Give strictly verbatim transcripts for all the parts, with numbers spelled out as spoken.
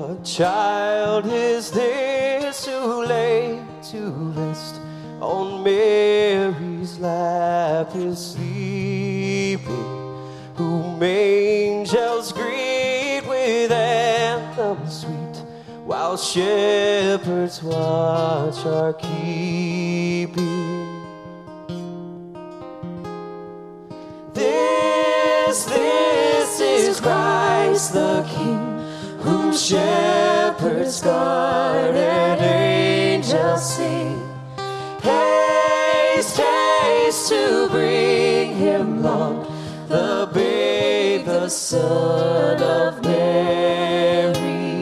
What child is this who lay to rest on Mary's lap is sleeping, whom angels greet with anthems sweet, while shepherds watch are keeping? This, this is Christ the King, whom shepherds guard and angels sing. Haste, haste to bring him long, the babe, the Son of Mary.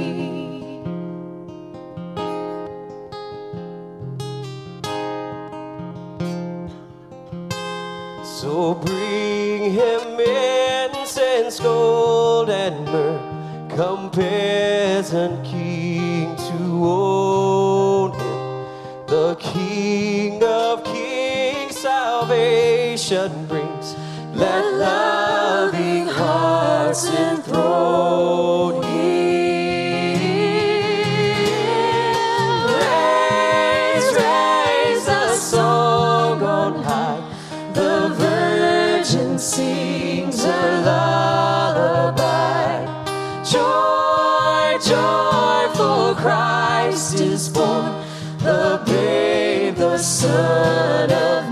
So bring him incense, gold, and myrrh. Come, peasant king, to own him. The King of kings salvation brings. Let loving hearts enthrone him. Raise, raise the song on high. The Virgin sings her lullaby. Joy, joy, for Christ is born, the babe, the Son of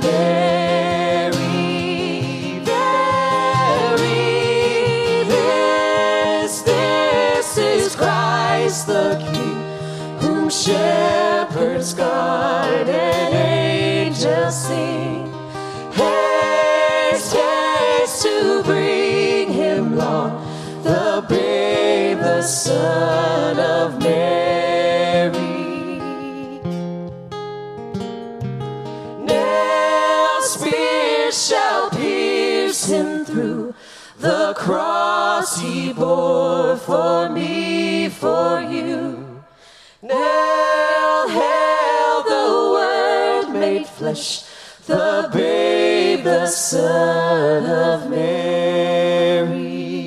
Mary. Very, this, this is Christ the King, whom shepherds guard and angels sing. Haste, haste to bring him long, the babe, the Son of Mary. Nail spears shall pierce him through, the cross he bore for me, for you. Nail, hail the Word made flesh, the babe, the Son of Mary.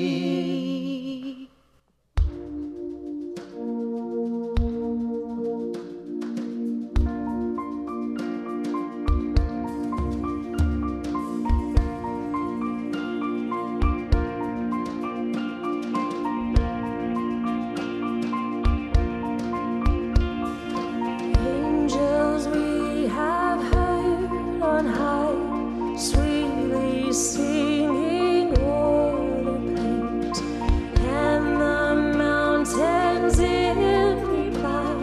Angels we have heard on high, sweetly singing o'er the plains, and the mountains in reply,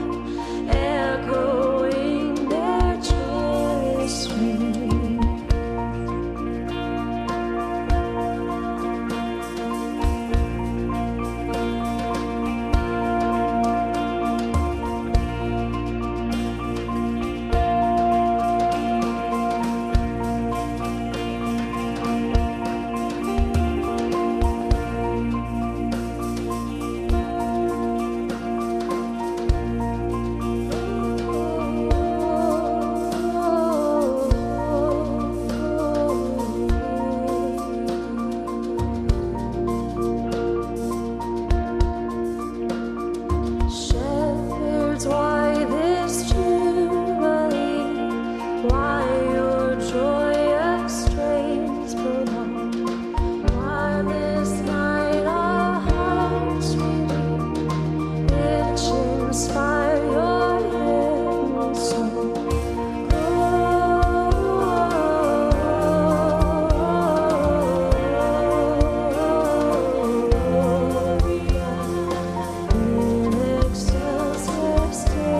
echoing their joyous ring. Shepherds, why this jubilee? Why your joyous strains prolong? Why this night our hearts renew, which inspire your heavenly song? In excelsis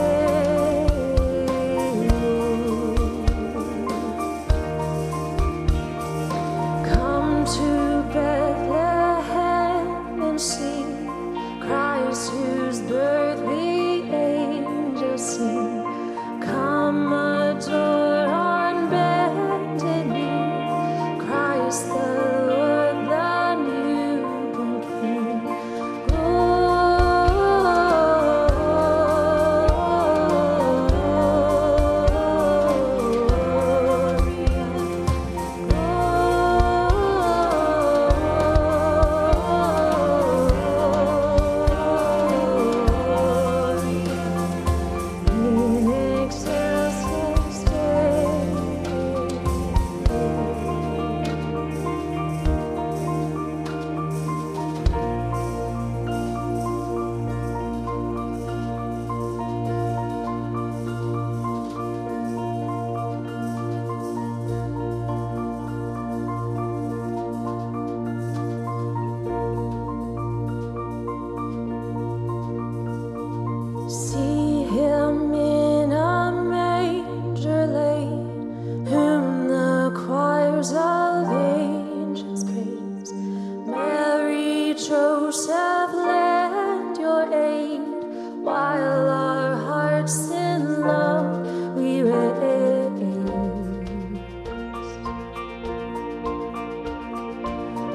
Deo. Come to Bethlehem and see Christ, whose birth the angels sing. Come adore on bended knee, Christ the Lord, the newborn King. Gloria,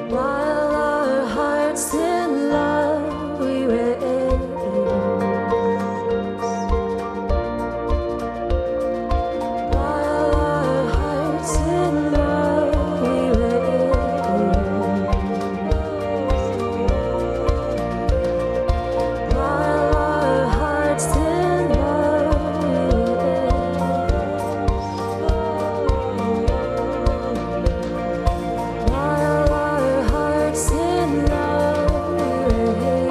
While our hearts in love we raise, while our hearts in love we raise, while our hearts in love we raise, while our hearts in love we raise.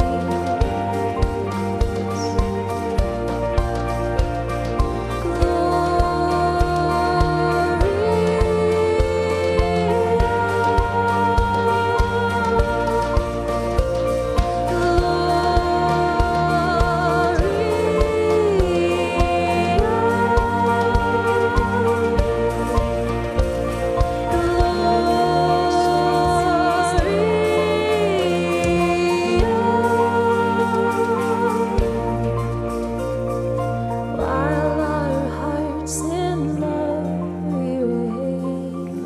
While our hearts in love we raise,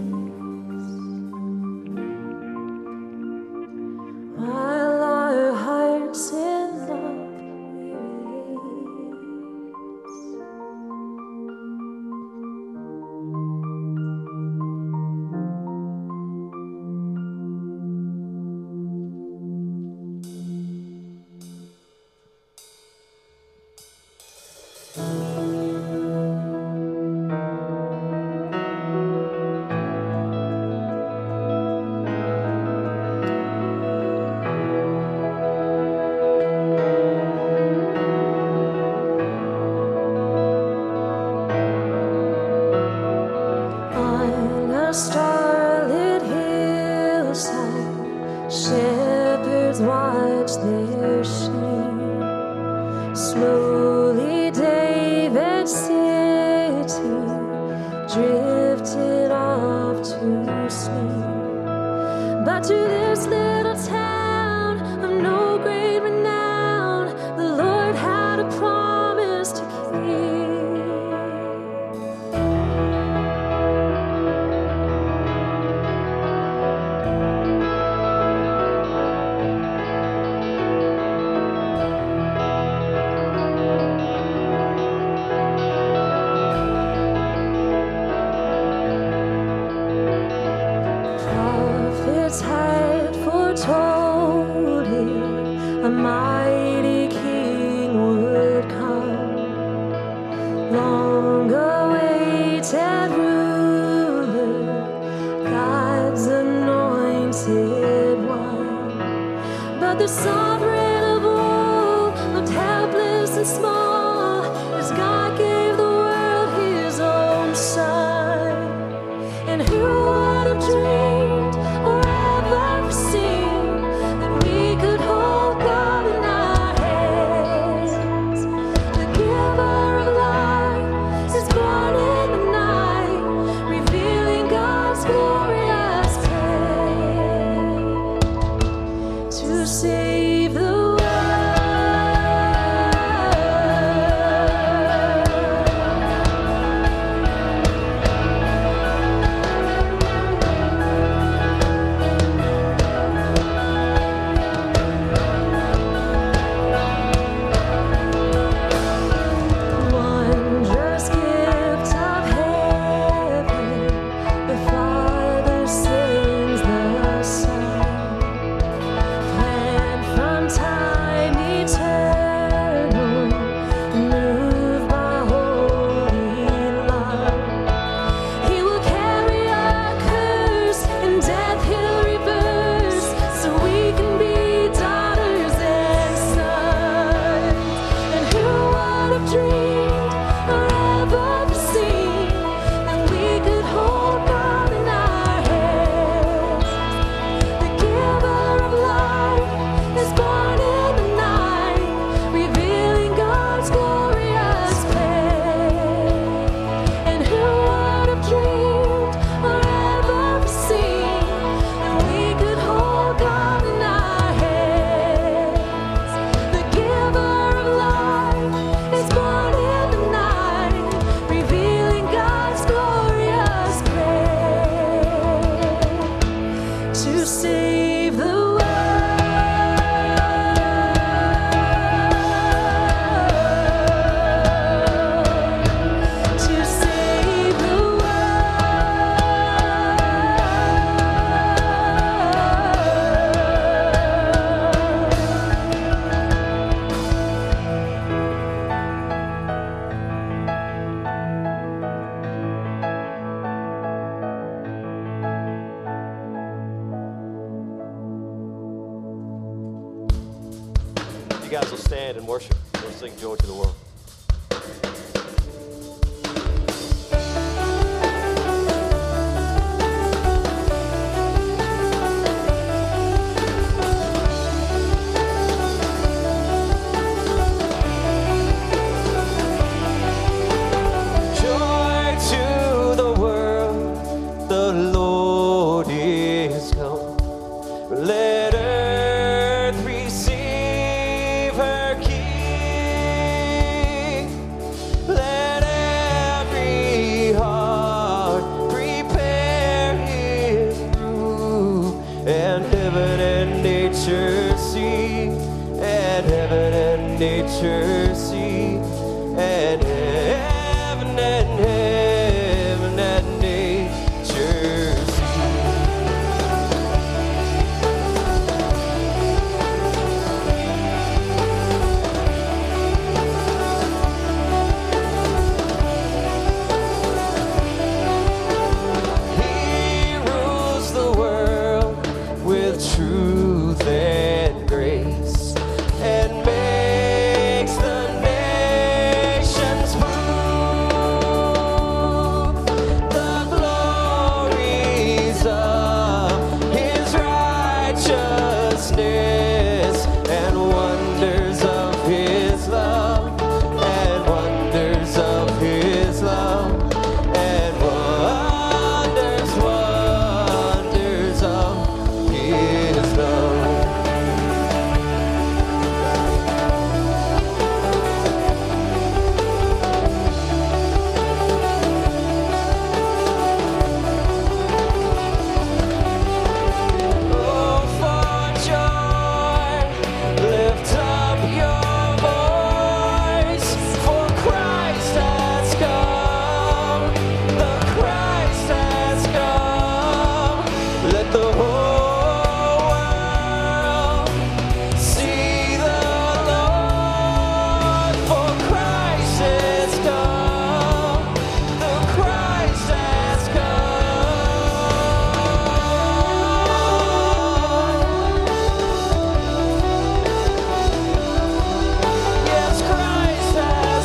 while our hearts in love we On a starlit hillside, shepherds watch their sheep. Slowly David's city drifted off to sleep. But to this little town of no great renown, the Lord had a promise to keep. Prophets had foretold it, a mighty king would come, long awaited ruler, God's anointed one. But the sovereign of all looked helpless and small as God gave the world his own son. And who would have dreamed or ever seen that we could hold God in our hands? The giver of life is born in the night, revealing God's glorious plan to save the world. to save the world. You guys will stand and worship. We'll sing Joy to the World. Joy to the world, the Lord is come. Let earth receive her King. Let every heart prepare His room, and heaven and nature see, and heaven and nature see, and heaven and heaven and nature see. He rules the world with truth and grace, and makes the nations move. The glories of His righteousness, and wonders of His love, and wonders of His love, and wonders, wonders of His love. Oh, for joy, lift up your voice, for Christ has come, the Christ has come. Let the whole world see the Lord, for Christ has come, the Christ has come. Yes, Christ has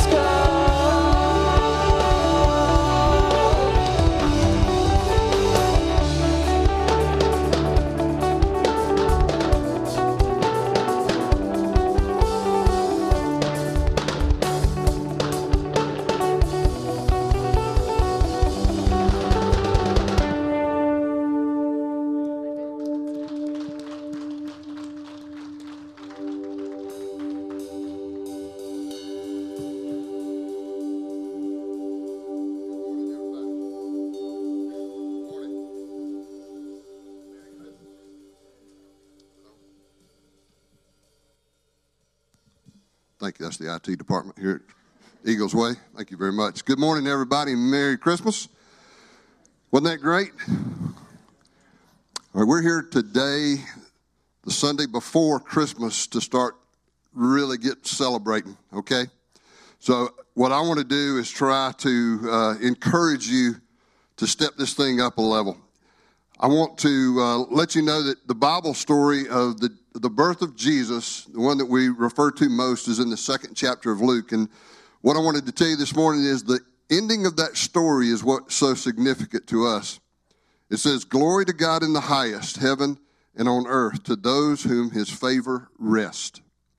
Thank you. That's the I T department here at Eagles Way. Thank you very much. Good morning, everybody, and Merry Christmas. Wasn't that great? All right, we're here today, the Sunday before Christmas, to start really get celebrating, okay? So what I want to do is try to uh, encourage you to step this thing up a level. I want to uh, let you know that the Bible story of the, the birth of Jesus, the one that we refer to most, is in the second chapter of Luke. And what I wanted to tell you this morning is the ending of that story is what's so significant to us. It says, "Glory to God in the highest, heaven and on earth, to those whom His favor rests."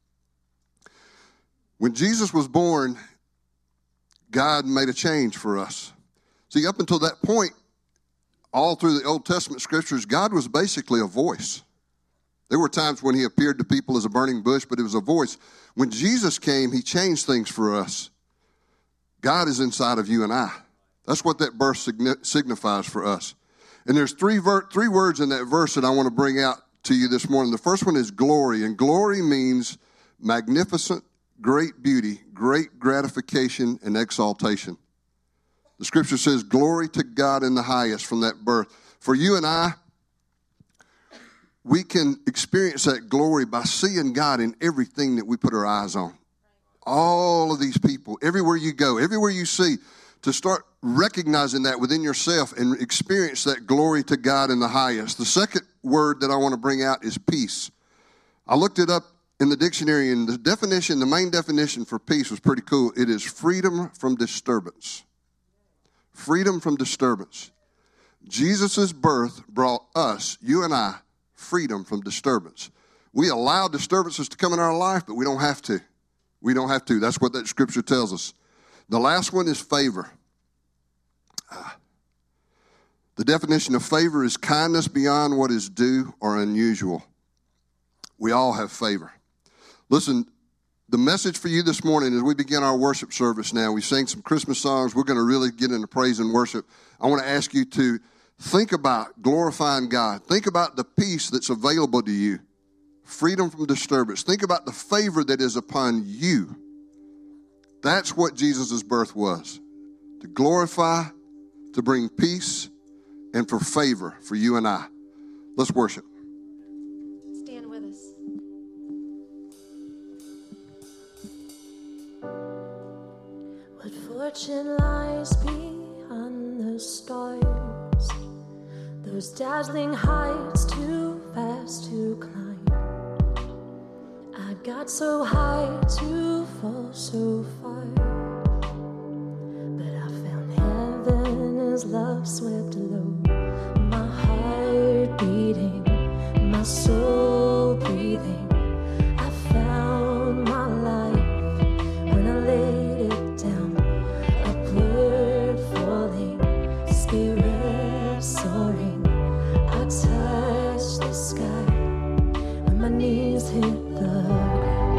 When Jesus was born, God made a change for us. See, up until that point, all through the Old Testament scriptures, God was basically a voice. There were times when He appeared to people as a burning bush, but it was a voice. When Jesus came, He changed things for us. God is inside of you and I. That's what that birth signifies for us. And there's three ver- three words in that verse that I want to bring out to you this morning. The first one is glory, and glory means magnificent, great beauty, great gratification, and exaltation. The scripture says, glory to God in the highest from that birth. For you and I, we can experience that glory by seeing God in everything that we put our eyes on. All of these people, everywhere you go, everywhere you see, to start recognizing that within yourself and experience that glory to God in the highest. The second word that I want to bring out is peace. I looked it up in the dictionary, and the definition, the main definition for peace was pretty cool. It is freedom from disturbance. Freedom from disturbance. Jesus' birth brought us, you and I, freedom from disturbance. We allow disturbances to come in our life, but we don't have to. We don't have to. That's what that scripture tells us. The last one is favor. Ah. The definition of favor is kindness beyond what is due or unusual. We all have favor. Listen, the message for you this morning as we begin our worship service now, we sang some Christmas songs. We're going to really get into praise and worship. I want to ask you to think about glorifying God. Think about the peace that's available to you. Freedom from disturbance. Think about the favor that is upon you. That's what Jesus' birth was. To glorify, to bring peace, and for favor for you and I. Let's worship. Stand with us. What fortune lies beyond the stars? Those dazzling heights too fast to climb. I got so high to fall so far, but I found heaven as love swept low. My heart beating, my soul breathing. I found my life when I laid it down. Upward falling, spirit soaring. I touched the sky when my knees hit the ground.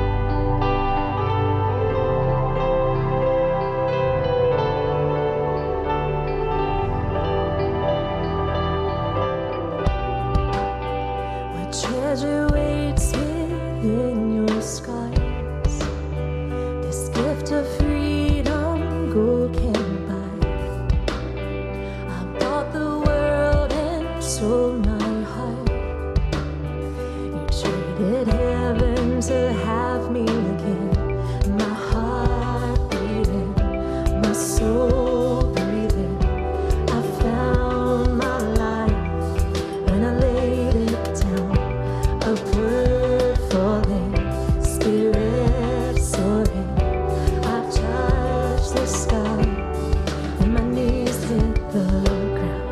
What treasure waits within your skies? This gift of freedom gold can't buy. I bought the world and sold my heart. You traded heaven to have me again. My heart beating, my soul breathing. I found my life when I laid it down. Upward falling, spirit soaring. I touched the sky when my knees hit the ground.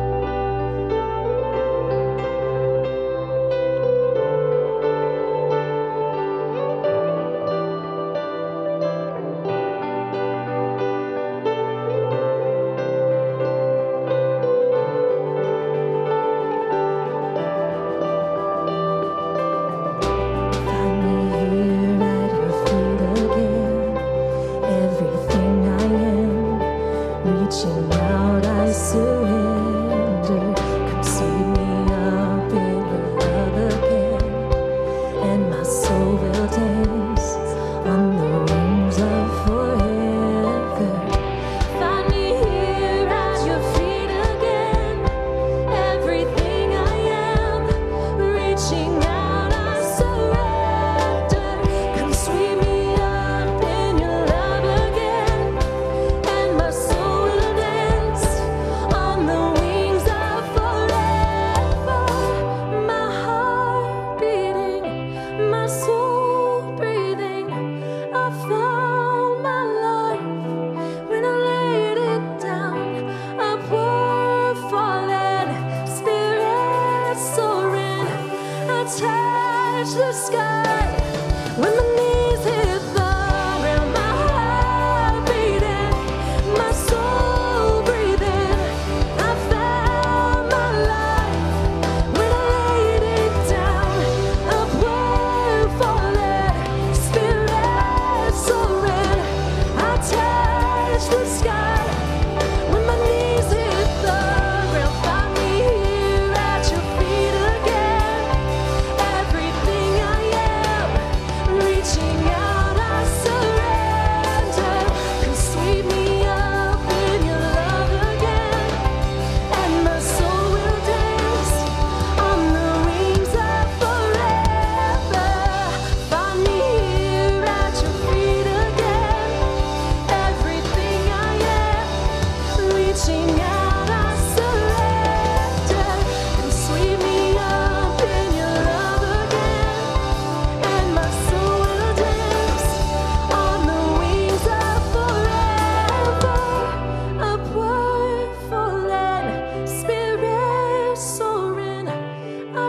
Find me here at your feet again. Everything I am, reaching out, I surrender. Come sweep me up in your love again, and my soul will dance on the wings of forever. Find me here at your feet again. Everything I am, reaching out, I surrender. Come sweep me up in your love again, and my soul will dance on the wings of forever. My heart beating, my soul breathing. I found my life when I laid it down. Upward falling, spirit soaring. I touched the sky when my knees hit the ground. My heart beating, my soul breathing. I found my life when I laid it down. Upward falling, spirit soaring. I touched the sky when my knees hit the ground. Find me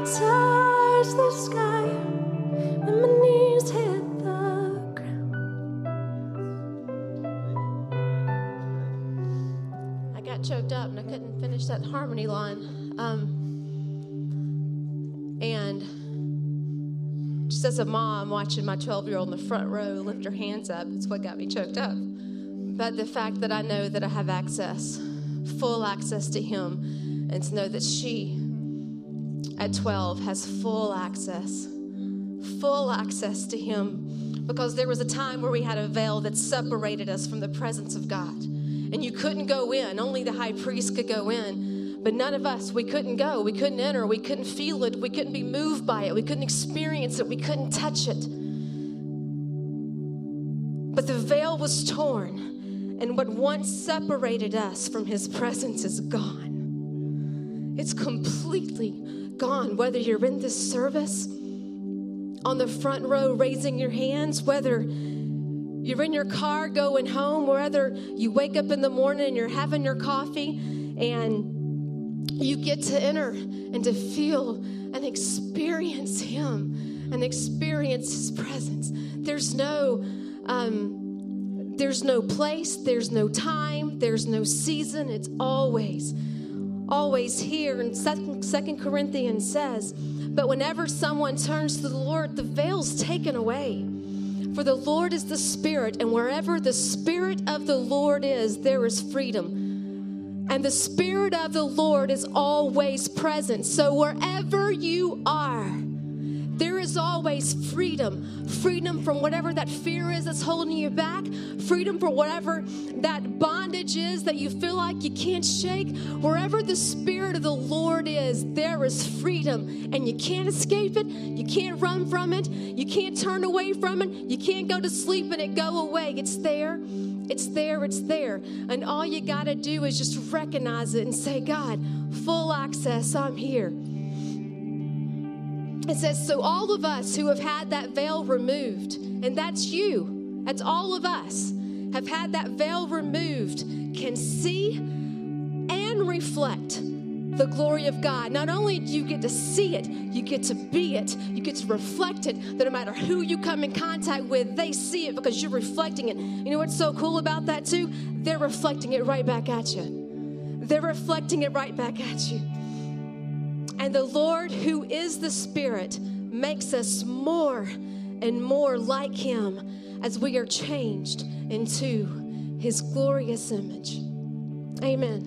touched the sky and my knees hit the ground. I got choked up and I couldn't finish that harmony line. Um, and just as a mom watching my twelve-year-old in the front row lift her hands up, it's what got me choked up. But the fact that I know that I have access, full access to him, and to know that she, at twelve, has full access, full access to him, because there was a time where we had a veil that separated us from the presence of God. And you couldn't go in. Only the high priest could go in. But none of us, we couldn't go. We couldn't enter. We couldn't feel it. We couldn't be moved by it. We couldn't experience it. We couldn't touch it. But the veil was torn. And what once separated us from his presence is gone. It's completely gone. Whether you're in this service, on the front row raising your hands, whether you're in your car going home, whether you wake up in the morning and you're having your coffee and you get to enter and to feel and experience him and experience his presence. There's no... Um, There's no place, there's no time, there's no season. It's always, always here. And Second Corinthians says, but whenever someone turns to the Lord, the veil's taken away. For the Lord is the Spirit, and wherever the Spirit of the Lord is, there is freedom. And the Spirit of the Lord is always present. So wherever you are, there is always freedom. Freedom from whatever that fear is that's holding you back. Freedom from whatever that bondage is that you feel like you can't shake. Wherever the Spirit of the Lord is, there is freedom. And you can't escape it. You can't run from it. You can't turn away from it. You can't go to sleep and it go away. It's there. It's there. It's there. And all you got to do is just recognize it and say, God, full access, I'm here. It says, so all of us who have had that veil removed, and that's you, that's all of us, have had that veil removed, can see and reflect the glory of God. Not only do you get to see it, you get to be it, you get to reflect it, that no matter who you come in contact with, they see it because you're reflecting it. You know what's so cool about that too? They're reflecting it right back at you. They're reflecting it right back at you. And the Lord, who is the Spirit, makes us more and more like him as we are changed into his glorious image. Amen.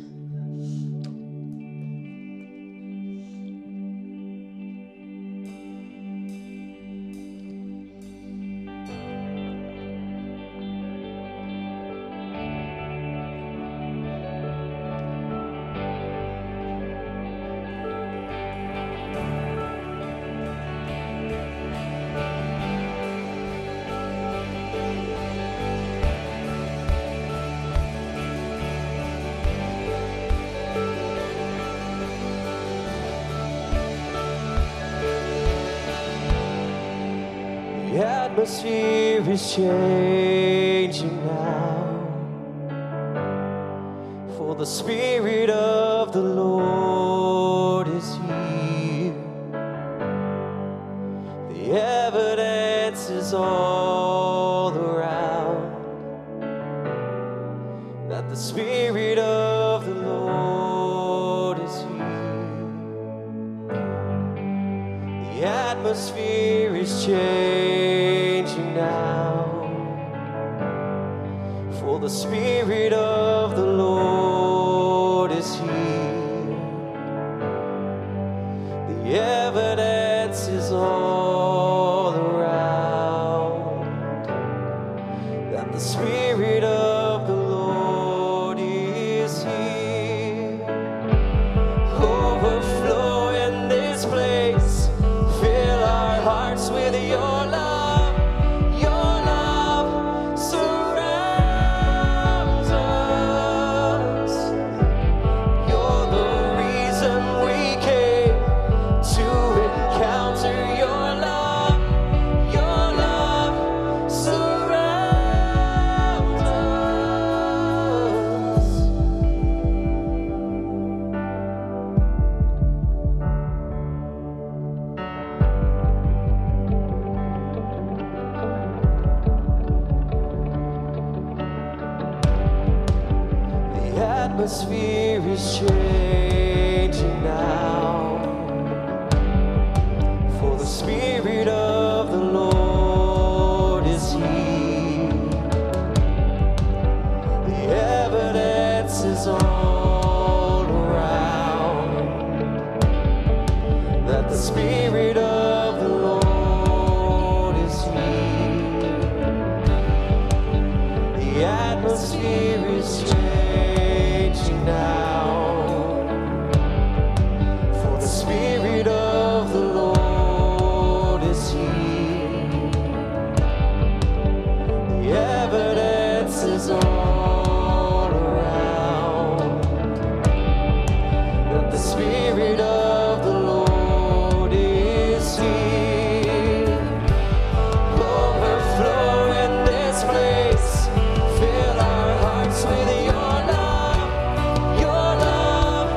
The atmosphere is changing now, for the Spirit of the Lord is here. The evidence is all around that the Spirit of the Lord is here. The atmosphere is changing now, for the Spirit of the Lord is here. The evidence is all around that the Spirit of the Lord is here. Overflow in this place, fill our hearts with your love. Your atmosphere is changing now, for the Spirit of the Lord is here. The evidence is all around that the Spirit of the Lord is here. The atmosphere is changing now, for the Spirit of the Lord is here. The evidence is all around that the Spirit of the Lord is here. Overflow in this place. Fill our hearts with your love. Your love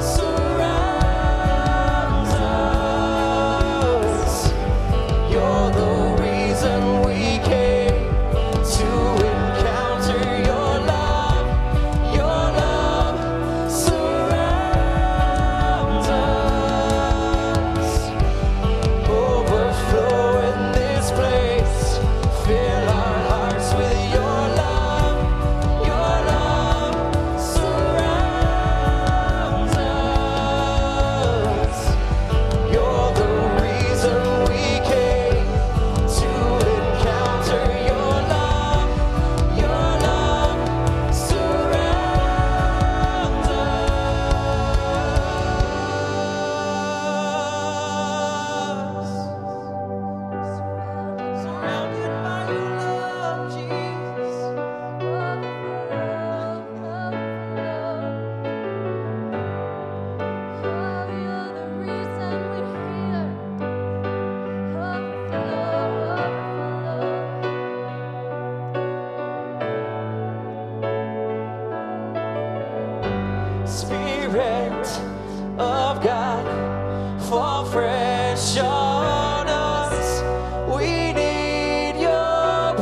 surrounds us. You're the reason we came to encounter your love. Your love surrounds us. Overflow in this place. Fill our hearts with your love. Your love surrounds us. You're the reason we came to encounter your love. Your love surrounds us. Surrounded by your love, Jesus. Spirit of God, fall fresh on us. We need your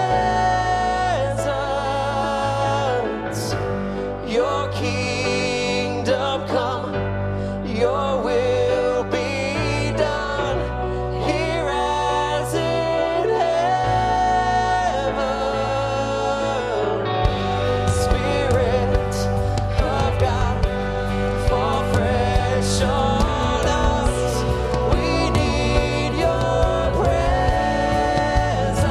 presence. Your kingdom come, your will be done here as in heaven. Spirit of God, fall fresh on us. We need your presence.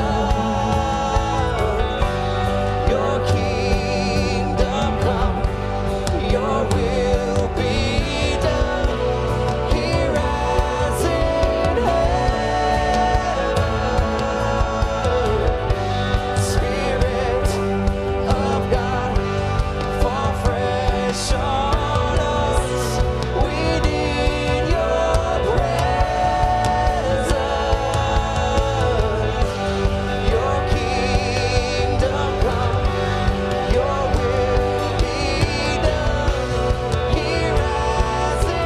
Your kingdom come, your will be done here as in heaven. Spirit of God, fall fresh on us. We need your presence. Your kingdom come, your will be done here as in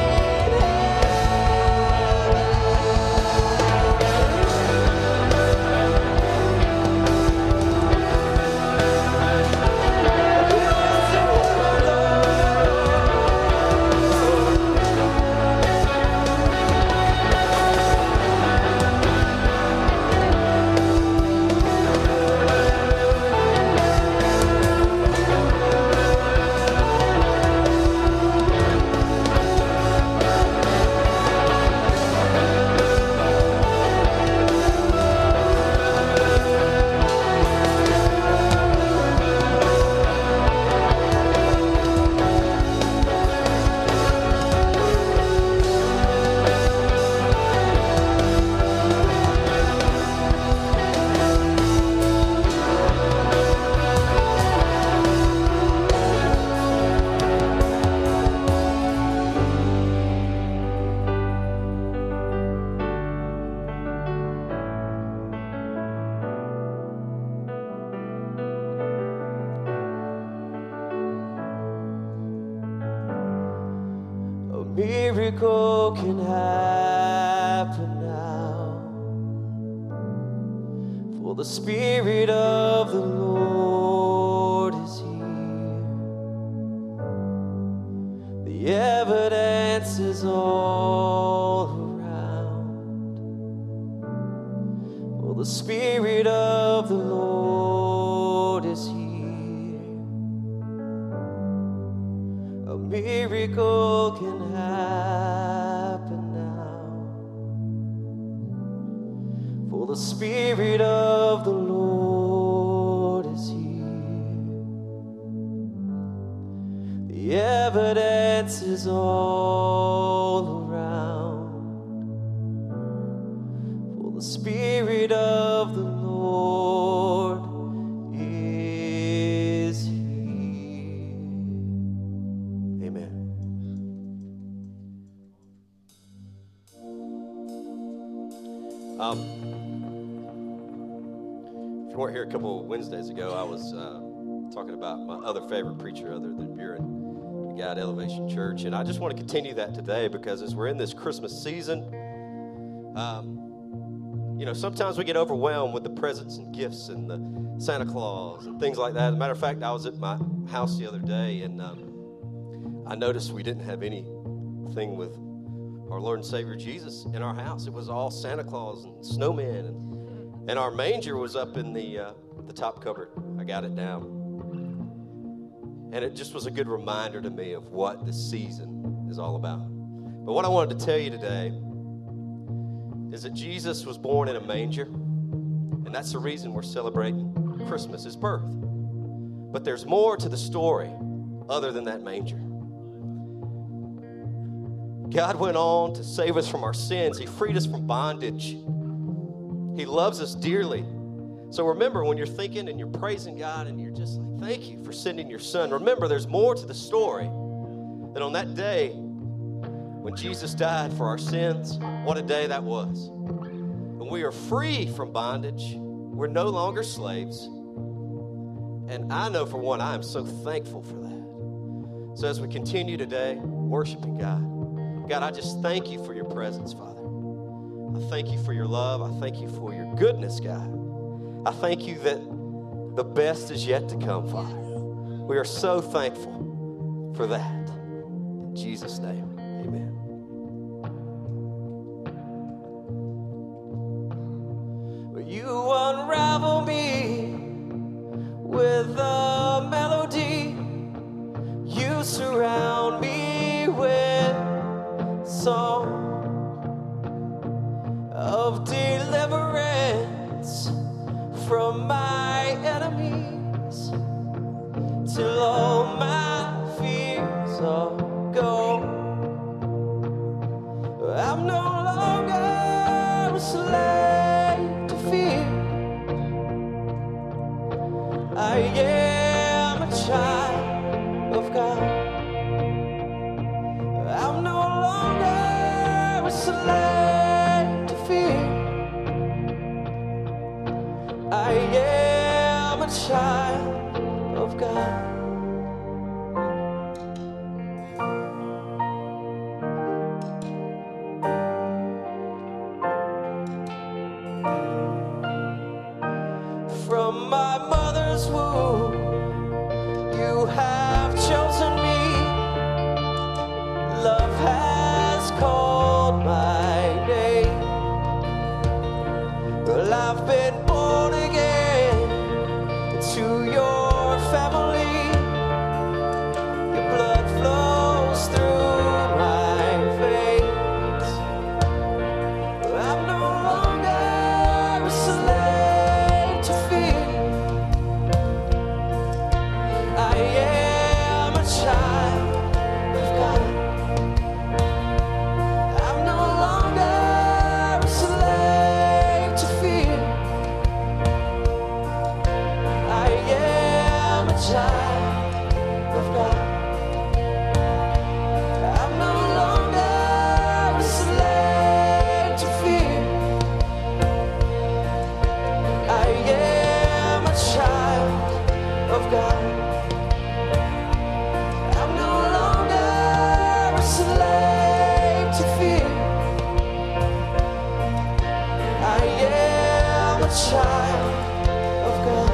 a miracle can happen now, for the Spirit of the Lord is here. the Spirit of the Lord is here. A miracle can happen now, for the Spirit of the Lord is here. The evidence is all around, for the Spirit of the Lord is here. Amen. Um, if you weren't here a couple of Wednesdays ago, I was uh, talking about my other favorite preacher other than Buren, the guy at Elevation Church. And I just want to continue that today because as we're in this Christmas season, um, you know, sometimes we get overwhelmed with the presents and gifts and the Santa Claus and things like that. As a matter of fact, I was at my house the other day, and um, I noticed we didn't have anything with our Lord and Savior Jesus in our house. It was all Santa Claus and snowmen, and, and our manger was up in the uh, the top cupboard. I got it down. And it just was a good reminder to me of what this season is all about. But what I wanted to tell you today is that Jesus was born in a manger, and that's the reason we're celebrating Christmas, his birth. But there's more to the story other than that manger. God went on to save us from our sins. He freed us from bondage. He loves us dearly. So remember, when you're thinking and you're praising God and you're just like, thank you for sending your son, remember there's more to the story than on that day when Jesus died for our sins. What a day that was. When we are free from bondage, we're no longer slaves. And I know for one, I am so thankful for that. So as we continue today worshiping God, God, I just thank you for your presence, Father. I thank you for your love. I thank you for your goodness, God. I thank you that the best is yet to come, Father. We are so thankful for that. In Jesus' name, amen. You unravel me with a melody. You surround me with song of deliverance from my enemies, till all my fears are gone. I'm no longer a slave to fear. I am a child of God. I'm no longer a slave to fear. I am a child of God. From my mother's womb, you have chosen me. Love has called my name. Well, I've been born again to your family. Your blood flows through my veins. I'm no longer a slave to fear. I am a child of God. I'm no longer a slave to fear. I am a child of God. I'm no longer a slave to fear. I am a child of God. I'm no longer a slave to fear. I am a child of God.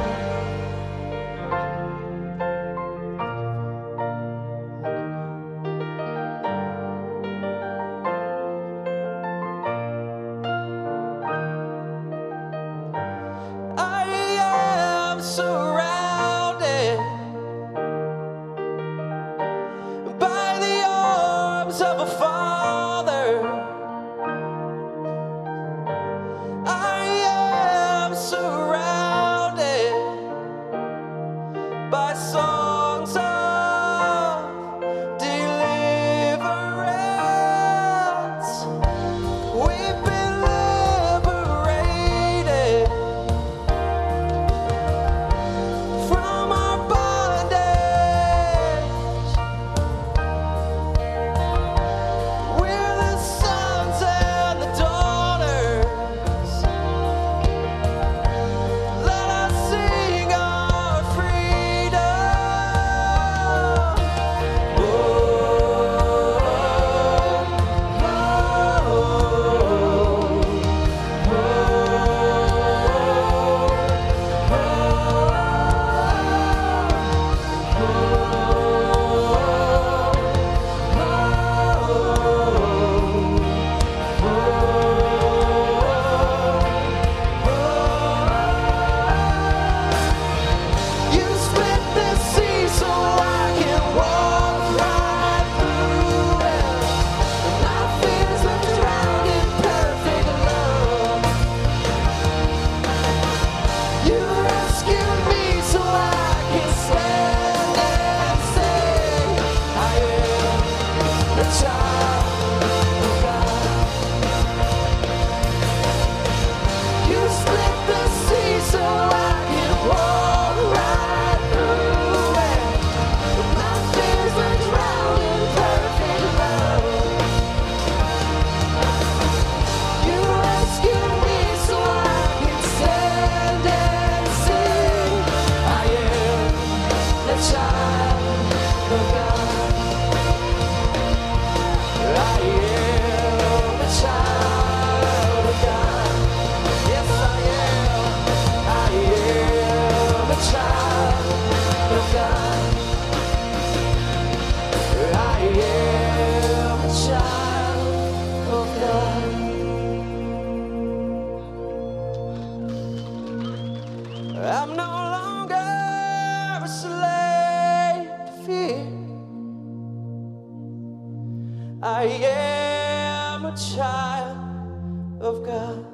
of God.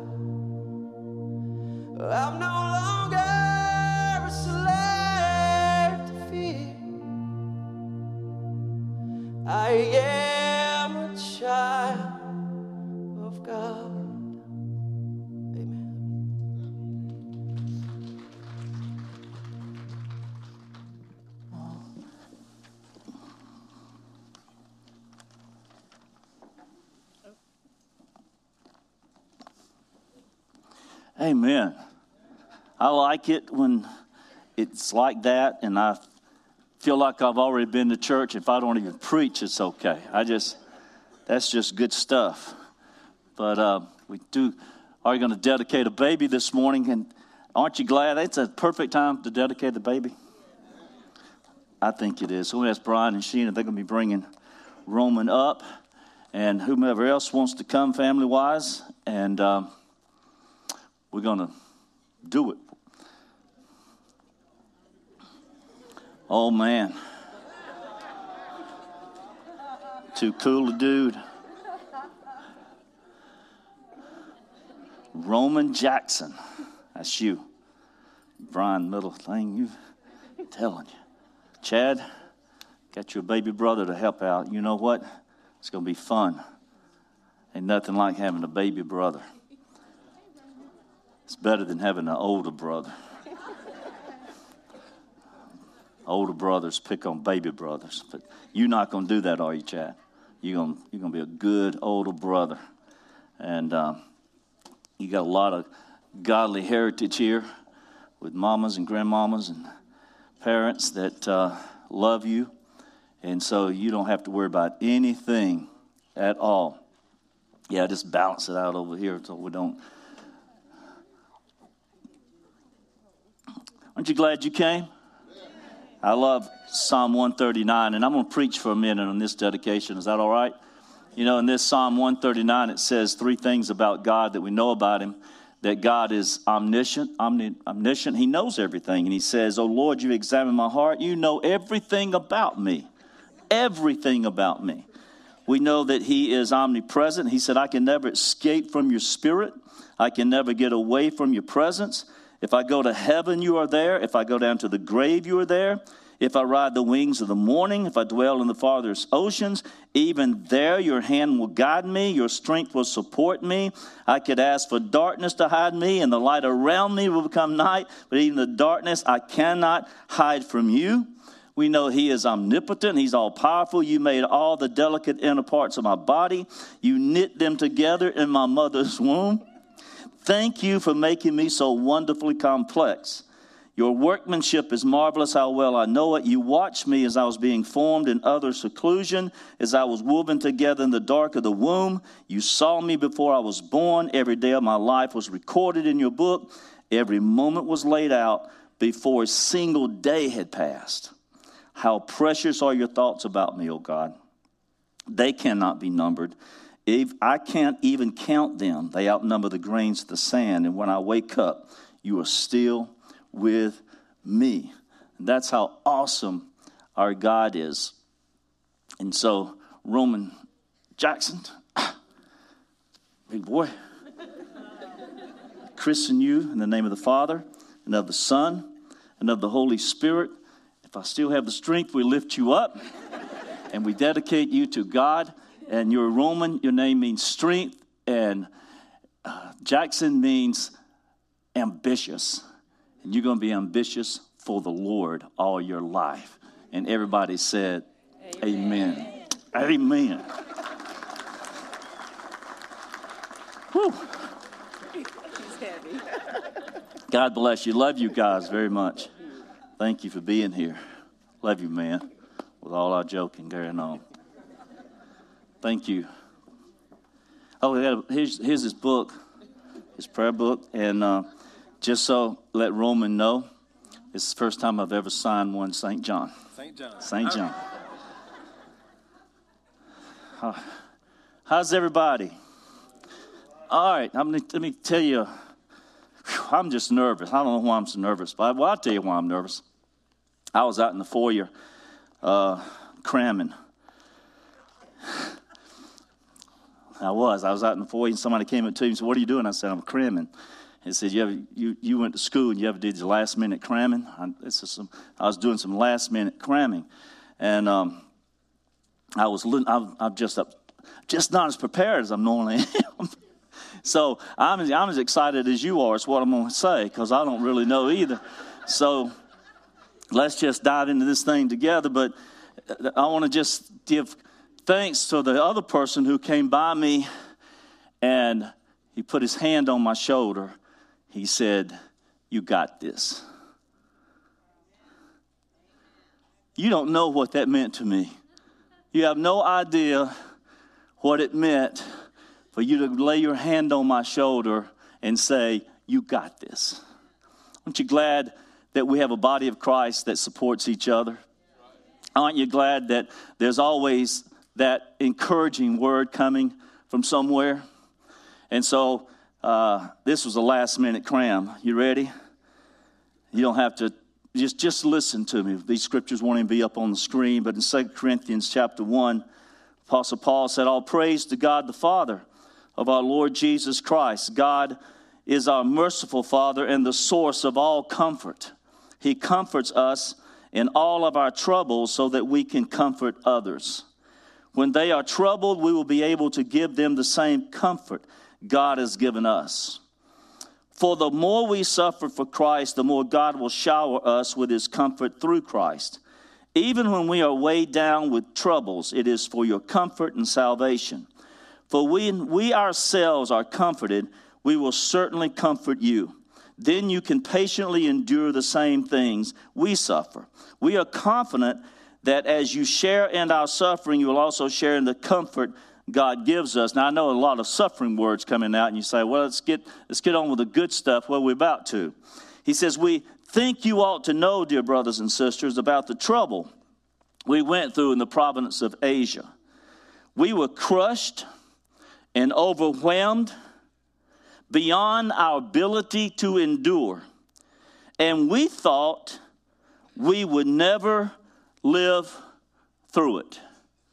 I'm no longer a slave to fear. I am a child of God. Amen. Amen. I like it when it's like that, and I feel like I've already been to church. If I don't even preach, it's okay. I just, that's just good stuff. But uh, we do, are going to dedicate a baby this morning, and aren't you glad? It's a perfect time to dedicate the baby. I think it is. So we ask Brian and Sheena, they're going to be bringing Roman up, and whomever else wants to come family-wise, and um, we're going to do it. Oh, man. Too cool a dude. Roman Jackson. That's you. Brian, middle thing, you I'm telling you. Chad, got your baby brother to help out. You know what? It's going to be fun. Ain't nothing like having a baby brother. It's better than having an older brother. Older brothers pick on baby brothers. But you're not going to do that, are you, Chad? You're going you're going to be a good older brother. And um, you got a lot of godly heritage here with mamas and grandmamas and parents that uh, love you. And so you don't have to worry about anything at all. Yeah, just balance it out over here so we don't. Aren't you glad you came? I love Psalm one thirty-nine, and I'm going to preach for a minute on this dedication. Is that all right? You know, in this Psalm one thirty-nine, it says three things about God that we know about him. That God is omniscient, omni- omniscient. He knows everything. And he says, "Oh, Lord, you examine my heart. You know everything about me. Everything about me." We know that he is omnipresent. He said, "I can never escape from your spirit. I can never get away from your presence. If I go to heaven, you are there. If I go down to the grave, you are there. If I ride the wings of the morning, if I dwell in the farthest oceans, even there your hand will guide me, your strength will support me. I could ask for darkness to hide me, and the light around me will become night, but even the darkness I cannot hide from you." We know he is omnipotent. He's all-powerful. You made all the delicate inner parts of my body. You knit them together in my mother's womb. Thank you for making me so wonderfully complex. Your workmanship is marvelous, how well I know it. You watched me as I was being formed in utter seclusion, as I was woven together in the dark of the womb. You saw me before I was born. Every day of my life was recorded in your book. Every moment was laid out before a single day had passed. How precious are your thoughts about me, O God. They cannot be numbered. If I can't even count them. They outnumber the grains of the sand. And when I wake up, you are still with me. And that's how awesome our God is. And so, Roman Jackson, big boy, christen you in the name of the Father and of the Son and of the Holy Spirit. If I still have the strength, we lift you up and we dedicate you to God. And you're Roman, your name means strength, and uh, Jackson means ambitious. And you're going to be ambitious for the Lord all your life. And everybody said, amen. Amen. Amen. Whew. He's heavy. God bless you. Love you guys very much. Thank you for being here. Love you, man. With all our joking going on. Thank you. Oh, here's, here's his book, his prayer book. And uh, just so let Roman know, it's the first time I've ever signed one Saint John. Saint John. Saint John. Uh, how's everybody? All right, I'm, let me tell you, whew, I'm just nervous. I don't know why I'm so nervous, but well, I'll tell you why I'm nervous. I was out in the foyer uh, cramming. I was. I was out in the foyer, and somebody came up to me and said, "What are you doing?" I said, "I'm cramming." He said, "You ever, you you went to school and you ever did your last minute cramming?" I, this is some, I was doing some last minute cramming, and um, I was I'm, I'm just up, just not as prepared as I normally am. So I'm I'm as excited as you are. Is what I'm going to say, because I don't really know either. So let's just dive into this thing together. But I want to just give thanks to the other person who came by me, and he put his hand on my shoulder. He said, "You got this." You don't know what that meant to me. You have no idea what it meant for you to lay your hand on my shoulder and say, "You got this." Aren't you glad that we have a body of Christ that supports each other? Aren't you glad that there's always that encouraging word coming from somewhere? And so uh, this was a last-minute cram. You ready? You don't have to, just, just listen to me. These scriptures won't even be up on the screen, but in Second Corinthians chapter one, Apostle Paul said, "All praise to God the Father of our Lord Jesus Christ. God is our merciful Father and the source of all comfort. He comforts us in all of our troubles so that we can comfort others. When they are troubled, we will be able to give them the same comfort God has given us. For the more we suffer for Christ, the more God will shower us with his comfort through Christ. Even when we are weighed down with troubles, it is for your comfort and salvation. For when we ourselves are comforted, we will certainly comfort you. Then you can patiently endure the same things we suffer. We are confident that as you share in our suffering, you will also share in the comfort God gives us. Now, I know a lot of suffering words coming out, and you say, well, let's get let's get on with the good stuff. Well, we're about to. He says, we think you ought to know, dear brothers and sisters, about the trouble we went through in the province of Asia. We were crushed and overwhelmed beyond our ability to endure. And we thought we would never live through it.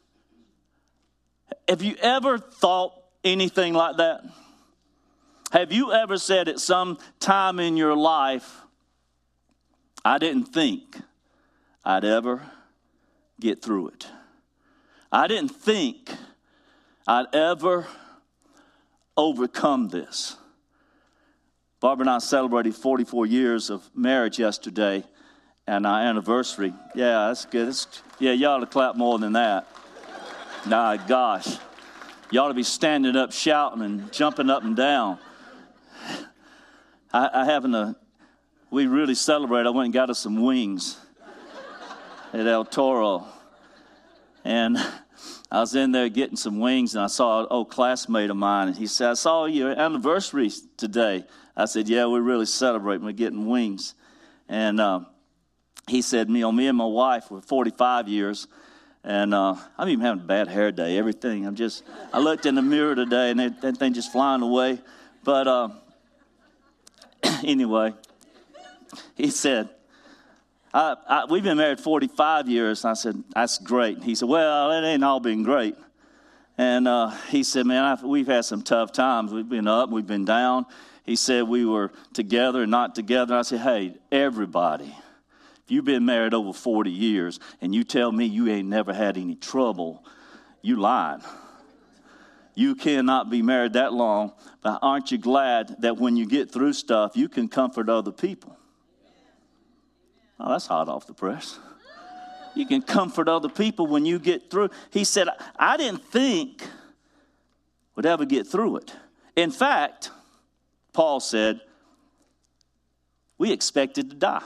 Have you ever thought anything like that? Have you ever said at some time in your life, I didn't think I'd ever get through it. I didn't think I'd ever overcome this. Barbara and I celebrated forty-four years of marriage yesterday, and our anniversary. Yeah, that's good. That's, yeah, you ought to clap more than that. Nah, gosh. You ought to be standing up, shouting, and jumping up and down. I, I haven't a, we really celebrate. I went and got us some wings at El Toro. And I was in there getting some wings, and I saw an old classmate of mine, and he said, I saw your anniversary today. I said, yeah, we're really celebrating. We're getting wings. And uh, he said, me, you know, me and my wife were forty-five years, and uh, I'm even having a bad hair day, everything. I'm just, I looked in the mirror today, and that, that thing just flying away. But uh, anyway, he said, I, I, we've been married forty-five years. I said, that's great. He said, well, it ain't all been great. And uh, he said, man, I've, we've had some tough times. We've been up, we've been down. He said we were together and not together. I said, hey, everybody, if you've been married over forty years and you tell me you ain't never had any trouble, you lying. You cannot be married that long, but aren't you glad that when you get through stuff, you can comfort other people? Oh, that's hot off the press. You can comfort other people when you get through. He said, I didn't think we'd ever get through it. In fact, Paul said, we expected to die.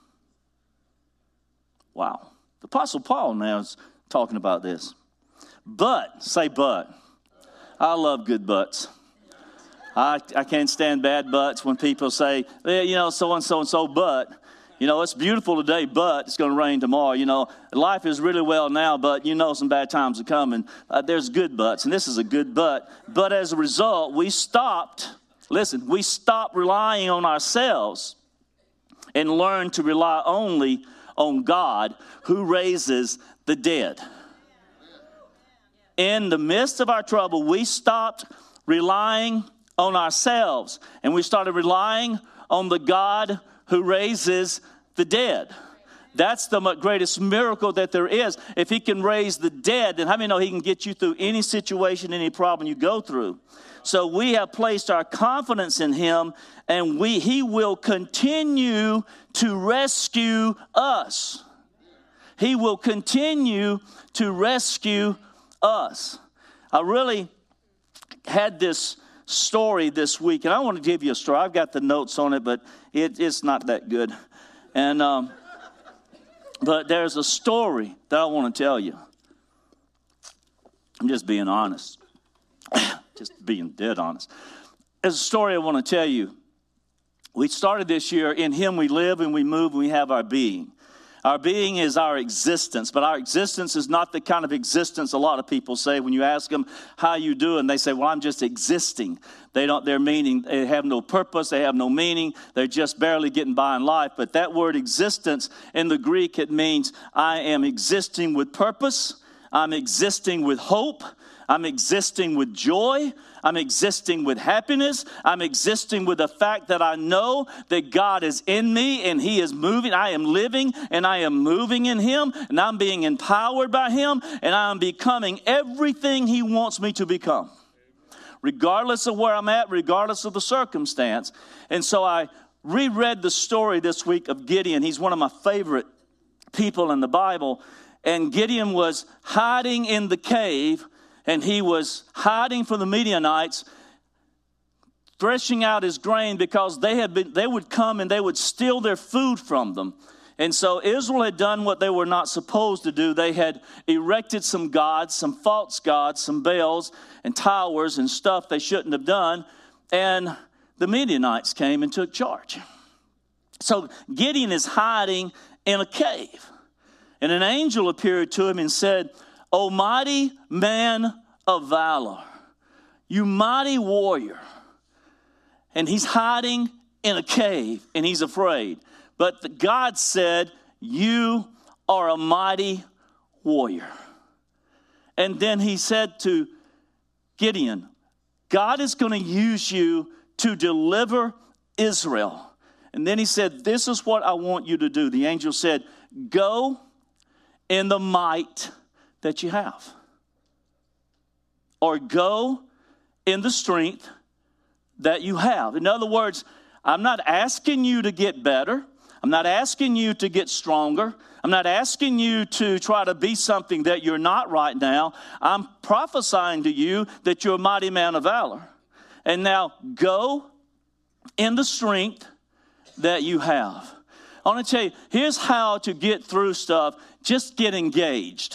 Wow. The Apostle Paul now is talking about this. But, say but. I love good buts. I, I can't stand bad buts when people say, well, you know, so-and-so and so, but, you know, it's beautiful today, but it's going to rain tomorrow. You know, life is really well now, but you know some bad times are coming. Uh, there's good buts, and this is a good but. But as a result, we stopped, listen, we stopped relying on ourselves and learned to rely only on God who raises the dead. in the midst of our trouble, we stopped relying on ourselves and we started relying on the God who raises the dead. That's the greatest miracle that there is. If he can raise the dead, then how many know he can get you through any situation, any problem you go through? So we have placed our confidence in him, and we he will continue to rescue us. He will continue to rescue us. I really had this story this week, and I want to give you a story. I've got the notes on it, but it, it's not that good. And um, but there's a story that I want to tell you. I'm just being honest. Just being dead honest. There's a story I want to tell you. We started this year, in him we live and we move and we have our being. Our being is our existence, but our existence is not the kind of existence a lot of people say. When you ask them how you do, and they say, well, I'm just existing. They don't, their meaning, they have no purpose, they have no meaning, they're just barely getting by in life. But that word existence in the Greek, it means I am existing with purpose, I'm existing with hope, I'm existing with joy. I'm existing with happiness. I'm existing with the fact that I know that God is in me and he is moving. I am living and I am moving in him, and I'm being empowered by him, and I'm becoming everything he wants me to become, regardless of where I'm at, regardless of the circumstance. And so I reread the story this week of Gideon. He's one of my favorite people in the Bible. And Gideon was hiding in the cave. And he was hiding from the Midianites, threshing out his grain because they had been, they would come and they would steal their food from them. And so Israel had done what they were not supposed to do. They had erected some gods, some false gods, some Baals and towers and stuff they shouldn't have done. And the Midianites came and took charge. So Gideon is hiding in a cave. And an angel appeared to him and said, O mighty man of valor, you mighty warrior. And he's hiding in a cave and he's afraid. But the God said, you are a mighty warrior. And then he said to Gideon, God is going to use you to deliver Israel. And then he said, this is what I want you to do. The angel said, go in the might that you have, or go in the strength that you have. In other words, I'm not asking you to get better. I'm not asking you to get stronger. I'm not asking you to try to be something that you're not right now. I'm prophesying to you that you're a mighty man of valor. And now go in the strength that you have. I want to tell you, here's how to get through stuff. Just get engaged.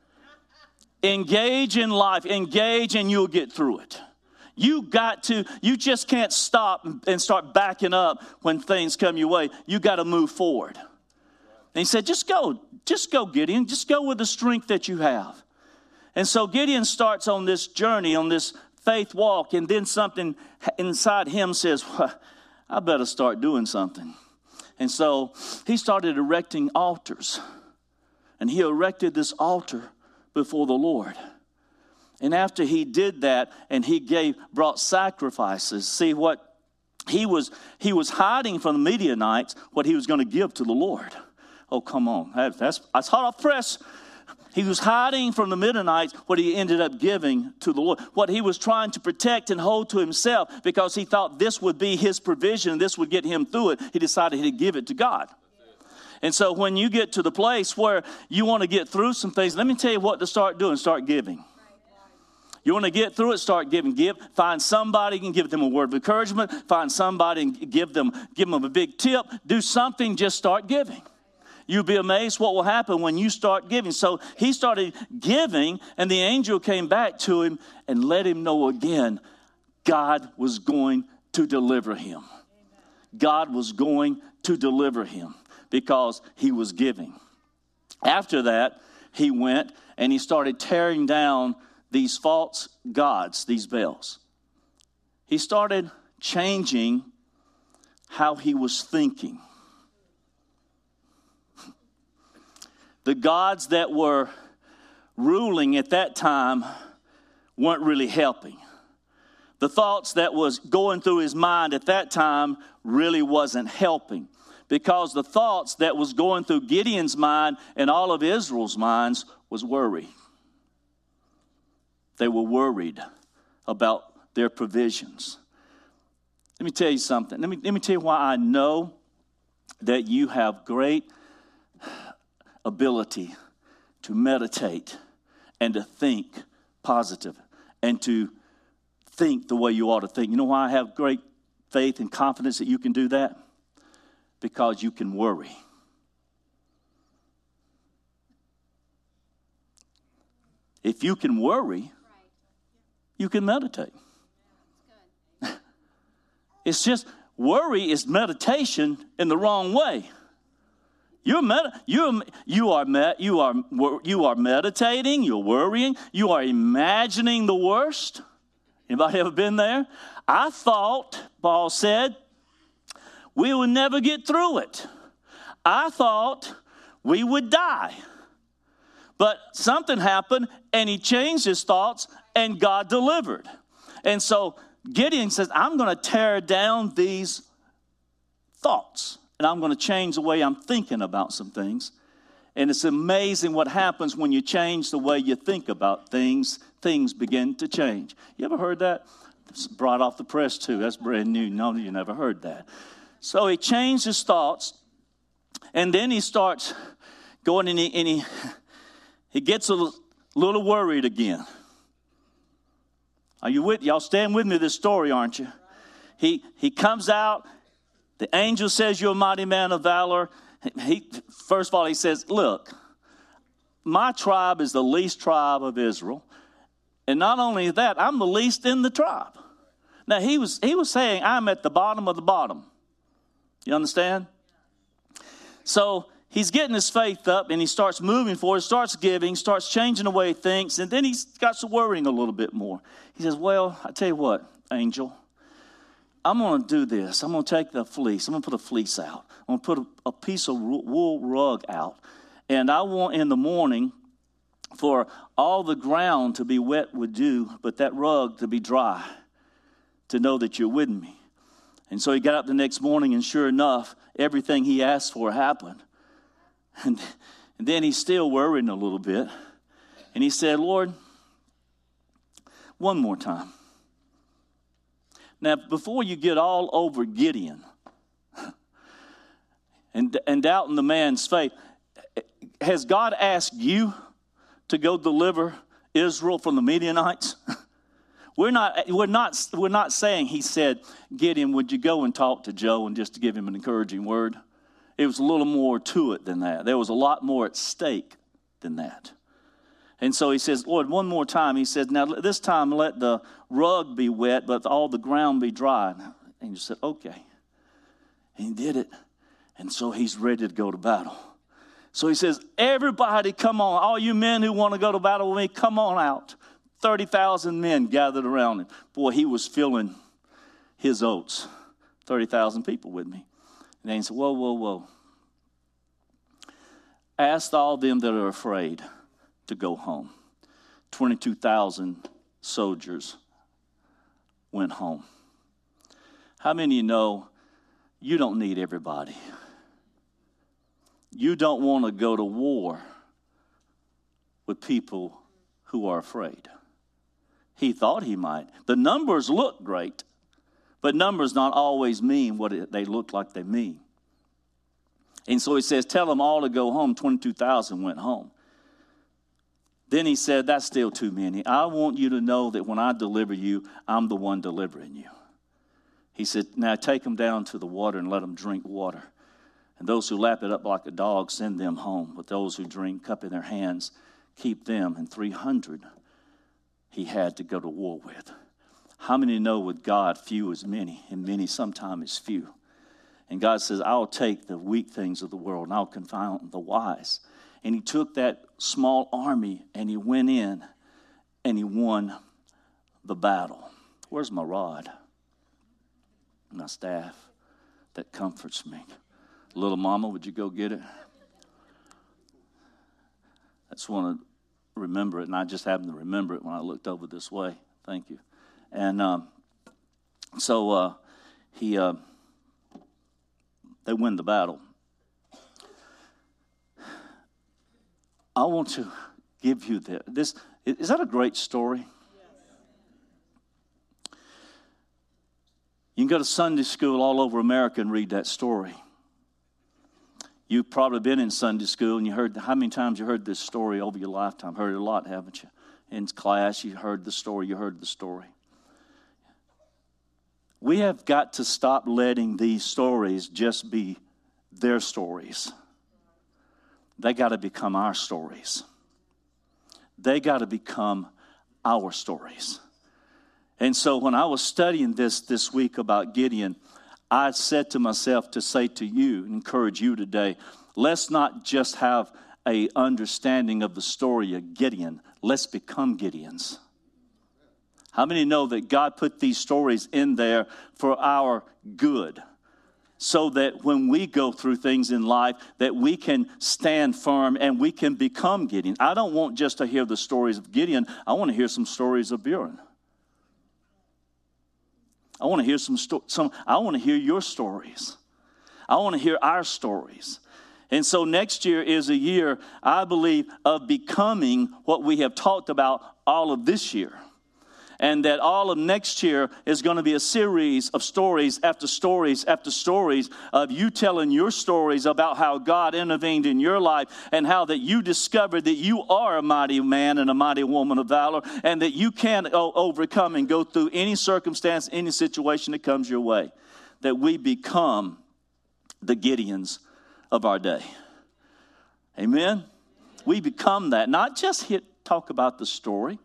Engage in life. Engage and you'll get through it. You got to, you just can't stop and start backing up when things come your way. You got to move forward. And he said, just go. Just go, Gideon. Just go with the strength that you have. And so Gideon starts on this journey, on this faith walk, and then something inside him says, well, I better start doing something. And so he started erecting altars. And he erected this altar before the Lord. And after he did that, and he gave, brought sacrifices, see what he was, he was hiding from the Midianites, what he was going to give to the Lord. Oh, come on. That, that's, that's hot off press. He was hiding from the Midianites what he ended up giving to the Lord. What he was trying to protect and hold to himself because he thought this would be his provision and this would get him through it. He decided he'd give it to God. And so when you get to the place where you want to get through some things, let me tell you what to start doing. Start giving. You want to get through it, start giving. Give. Find somebody and give them a word of encouragement. Find somebody and give them, give them a big tip. Do something, just start giving. You'll be amazed what will happen when you start giving. So he started giving, and the angel came back to him and let him know again God was going to deliver him. God was going to deliver him because he was giving. After that, he went and he started tearing down these false gods, these Baals. He started changing how he was thinking. The gods that were ruling at that time weren't really helping. The thoughts that was going through his mind at that time really wasn't helping, because the thoughts that was going through Gideon's mind and all of Israel's minds was worry. They were worried about their provisions. Let me tell you something. Let me, let me tell you why I know that you have great ability to meditate and to think positive and to think the way you ought to think. You know why I have great faith and confidence that you can do that? Because you can worry. If you can worry, you can meditate. It's just, worry is meditation in the wrong way. You're med- you're, you, are med- you, are, you are meditating, you're worrying, you are imagining the worst. Anybody ever been there? I thought, Paul said, we would never get through it. I thought we would die. But something happened, and he changed his thoughts, and God delivered. And so Gideon says, I'm going to tear down these thoughts, and I'm going to change the way I'm thinking about some things. And it's amazing what happens when you change the way you think about things. Things begin to change. You ever heard that? It's brought off the press, too. That's brand new. No, you never heard that. So he changed his thoughts, and then he starts going, and he, and he, he gets a little, little worried again. Are you with, y'all stand with me this story, aren't you? He, he comes out. The angel says, you're a mighty man of valor. He, first of all, he says, look, my tribe is the least tribe of Israel. And not only that, I'm the least in the tribe. Now, he was, he was saying, I'm at the bottom of the bottom. You understand? So he's getting his faith up, and he starts moving forward, starts giving, starts changing the way he thinks, and then he starts worrying a little bit more. He says, well, I tell you what, angel, I'm going to do this. I'm going to take the fleece. I'm going to put a fleece out. I'm going to put a, a piece of wool rug out, and I want in the morning for all the ground to be wet with dew, but that rug to be dry, to know that you're with me. And so he got up the next morning, and sure enough, everything he asked for happened. And, and then he's still worrying a little bit. And he said, Lord, one more time. Now, before you get all over Gideon and, and doubting the man's faith, has God asked you to go deliver Israel from the Midianites? We're not, we're not, we're not saying, he said, Gideon, would you go and talk to Joe and just to give him an encouraging word? It was a little more to it than that. There was a lot more at stake than that. And so he says, Lord, one more time. He says, now this time let the rug be wet, but all the ground be dry. And he said, okay. And he did it. And so he's ready to go to battle. So he says, everybody come on. All you men who want to go to battle with me, come on out. thirty thousand men gathered around him. Boy, he was filling his oats. thirty thousand people with me. And then he said, whoa, whoa, whoa. Ask all them that are afraid to go home. twenty-two thousand soldiers went home. How many of you know you don't need everybody? You don't want to go to war with people who are afraid. He thought he might. The numbers look great, but numbers not always mean what it, they look like they mean. And so he says, tell them all to go home. twenty-two thousand went home. Then he said, that's still too many. I want you to know that when I deliver you, I'm the one delivering you. He said, now take them down to the water and let them drink water. And those who lap it up like a dog, send them home. But those who drink cup in their hands, keep them. And three hundred he had to go to war with. How many know with God, few is many, and many sometimes is few? And God says, I'll take the weak things of the world, and I'll confound the wise. And he took that small army, and he went in, and he won the battle. Where's my rod? My staff that comforts me. Little mama, would you go get it? That's one of remember it, and I just happened to remember it when I looked over this way. Thank you. And um, so uh, he, uh, they win the battle. I want to give you this. this is that a great story? You can go to Sunday school all over America and read that story. You've probably been in Sunday school and you heard, how many times you heard this story over your lifetime? Heard it a lot, haven't you? In class, you heard the story, you heard the story. We have got to stop letting these stories just be their stories. They got to become our stories. They got to become our stories. And so when I was studying this this week about Gideon, I said to myself to say to you, encourage you today, let's not just have an understanding of the story of Gideon. Let's become Gideons. How many know that God put these stories in there for our good? So that when we go through things in life, that we can stand firm and we can become Gideon. I don't want just to hear the stories of Gideon. I want to hear some stories of Buren. I want to hear some, sto- some I want to hear your stories. I want to hear our stories. And so next year is a year, I believe, of becoming what we have talked about all of this year. And that all of next year is going to be a series of stories after stories after stories of you telling your stories about how God intervened in your life and how that you discovered that you are a mighty man and a mighty woman of valor and that you can overcome and go through any circumstance, any situation that comes your way. That we become the Gideons of our day. Amen? We become that. Not just hit, talk about the story.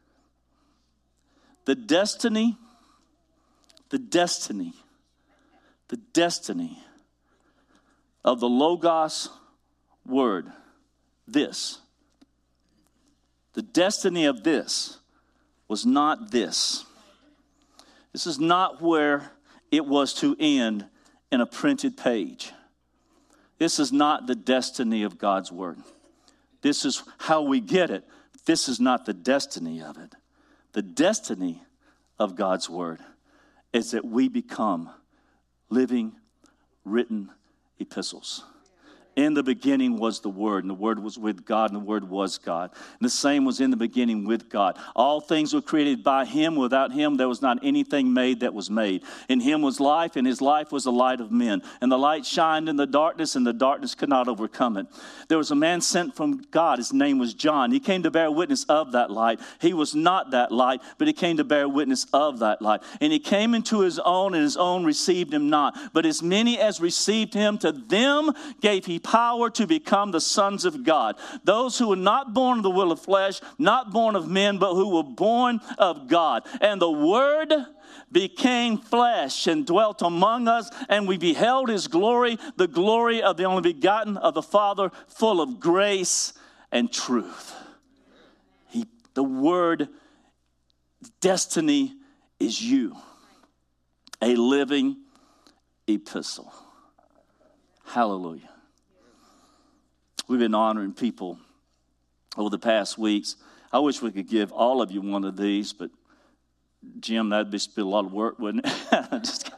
The destiny, the destiny, the destiny of the Logos word, this. The destiny of this was not this. This is not where it was to end in a printed page. This is not the destiny of God's word. This is how we get it. This is not the destiny of it. The destiny of God's word is that we become living, written epistles. In the beginning was the Word, and the Word was with God, and the Word was God. And the same was in the beginning with God. All things were created by Him. Without Him, there was not anything made that was made. In Him was life, and His life was the light of men. And the light shined in the darkness, and the darkness could not overcome it. There was a man sent from God. His name was John. He came to bear witness of that light. He was not that light, but he came to bear witness of that light. And he came into his own, and his own received him not. But as many as received him, to them gave he power to become the sons of God. Those who were not born of the will of flesh, not born of men, but who were born of God. And the Word became flesh and dwelt among us, and we beheld his glory, the glory of the only begotten of the Father, full of grace and truth. He, the Word, destiny is you, a living epistle. Hallelujah. We've been honoring people over the past weeks. I wish we could give all of you one of these, but Jim, that'd be a lot of work, wouldn't it? Just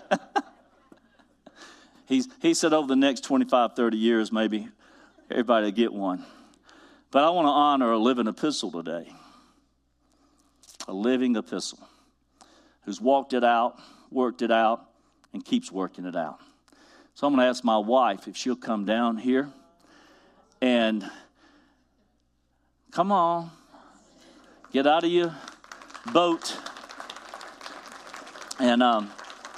He's, he said over the next twenty-five, thirty years, maybe everybody will get one. But I want to honor a living epistle today. A living epistle who's walked it out, worked it out, and keeps working it out. So I'm going to ask my wife if she'll come down here. And come on, get out of your boat. And um,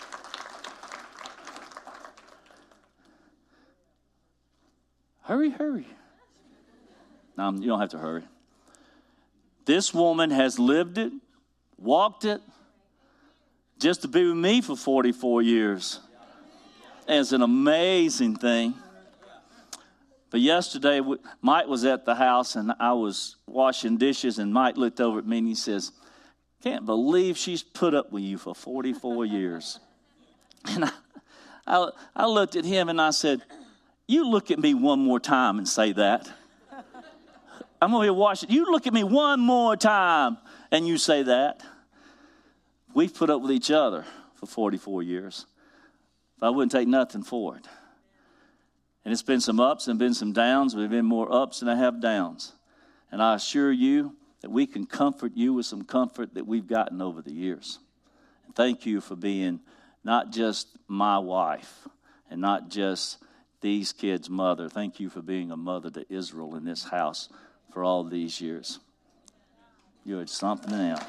hurry, hurry. No, you don't have to hurry. This woman has lived it, walked it, just to be with me for forty-four years. It's an amazing thing. But yesterday, Mike was at the house, and I was washing dishes, and Mike looked over at me, and he says, "Can't believe she's put up with you for forty-four years. And I, I, I looked at him, and I said, "You look at me one more time and say that." I'm over here watching. You look at me one more time and you say that. We've put up with each other for forty-four years. I wouldn't take nothing for it. And it's been some ups and been some downs. We've been more ups than I have downs. And I assure you that we can comfort you with some comfort that we've gotten over the years. And thank you for being not just my wife and not just these kids' mother. Thank you for being a mother to Israel in this house for all these years. You're something else.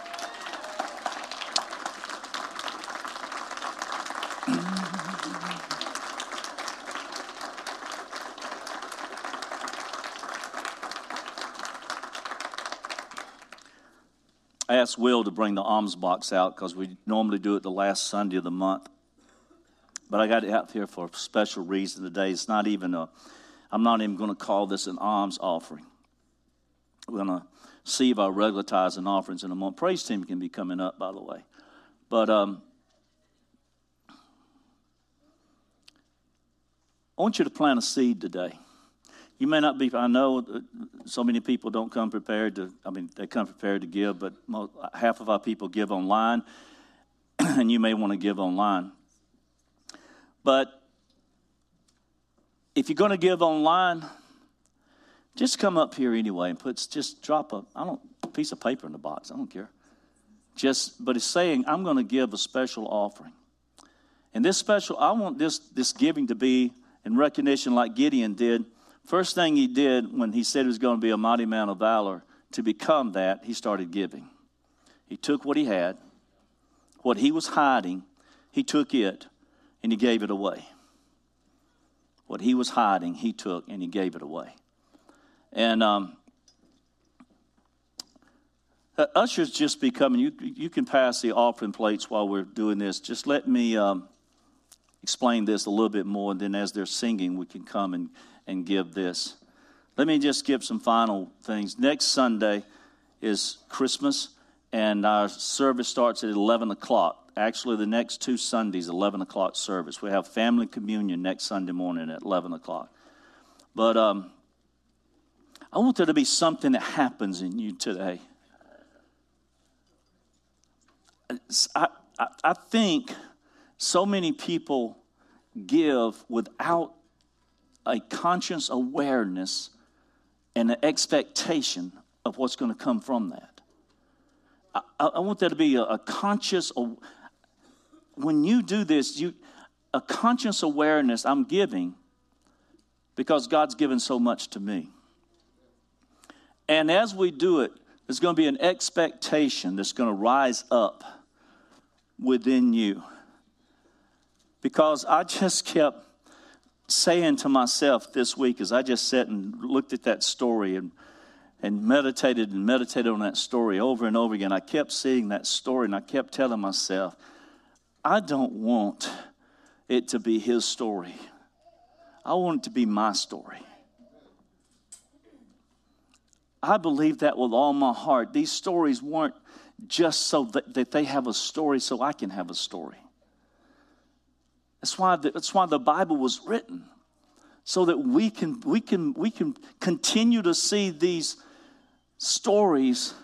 I asked Will to bring the alms box out because we normally do it the last Sunday of the month. But I got it out here for a special reason today. It's not even a, I'm not even going to call this an alms offering. We're going to receive our regular tithes and offerings in a moment. Praise team can be coming up, by the way. But um, I want you to plant a seed today. You may not be, I know so many people don't come prepared to, I mean, they come prepared to give, but most, half of our people give online, and you may want to give online. But if you're going to give online, just come up here anyway and put, just drop a, I don't, a piece of paper in the box. I don't care. Just, but it's saying, I'm going to give a special offering. And this special, I want this, this giving to be in recognition like Gideon did. First thing he did when he said he was going to be a mighty man of valor, to become that, he started giving. He took what he had, what he was hiding, he took it, and he gave it away. What he was hiding, he took, and he gave it away. And um, ushers just be coming. You, you can pass the offering plates while we're doing this. Just let me um, explain this a little bit more, and then as they're singing, we can come and and give this. Let me just give some final things. Next Sunday is Christmas, and our service starts at eleven o'clock. Actually, the next two Sundays, eleven o'clock service. We have family communion next Sunday morning at eleven o'clock. But um, I want there to be something that happens in you today. I, I, I think so many people give without a conscious awareness and an expectation of what's going to come from that. I, I want there to be a, a conscious, when you do this, you a conscious awareness, I'm giving because God's given so much to me. And as we do it, there's going to be an expectation that's going to rise up within you. Because I just kept saying to myself this week as I just sat and looked at that story and and meditated and meditated on that story over and over again, I kept seeing that story and I kept telling myself, I don't want it to be his story. I want it to be my story. I believe that with all my heart. These stories weren't just so that, that they have a story so I can have a story. That's why the, that's why the Bible was written, so that we can we can we can continue to see these stories.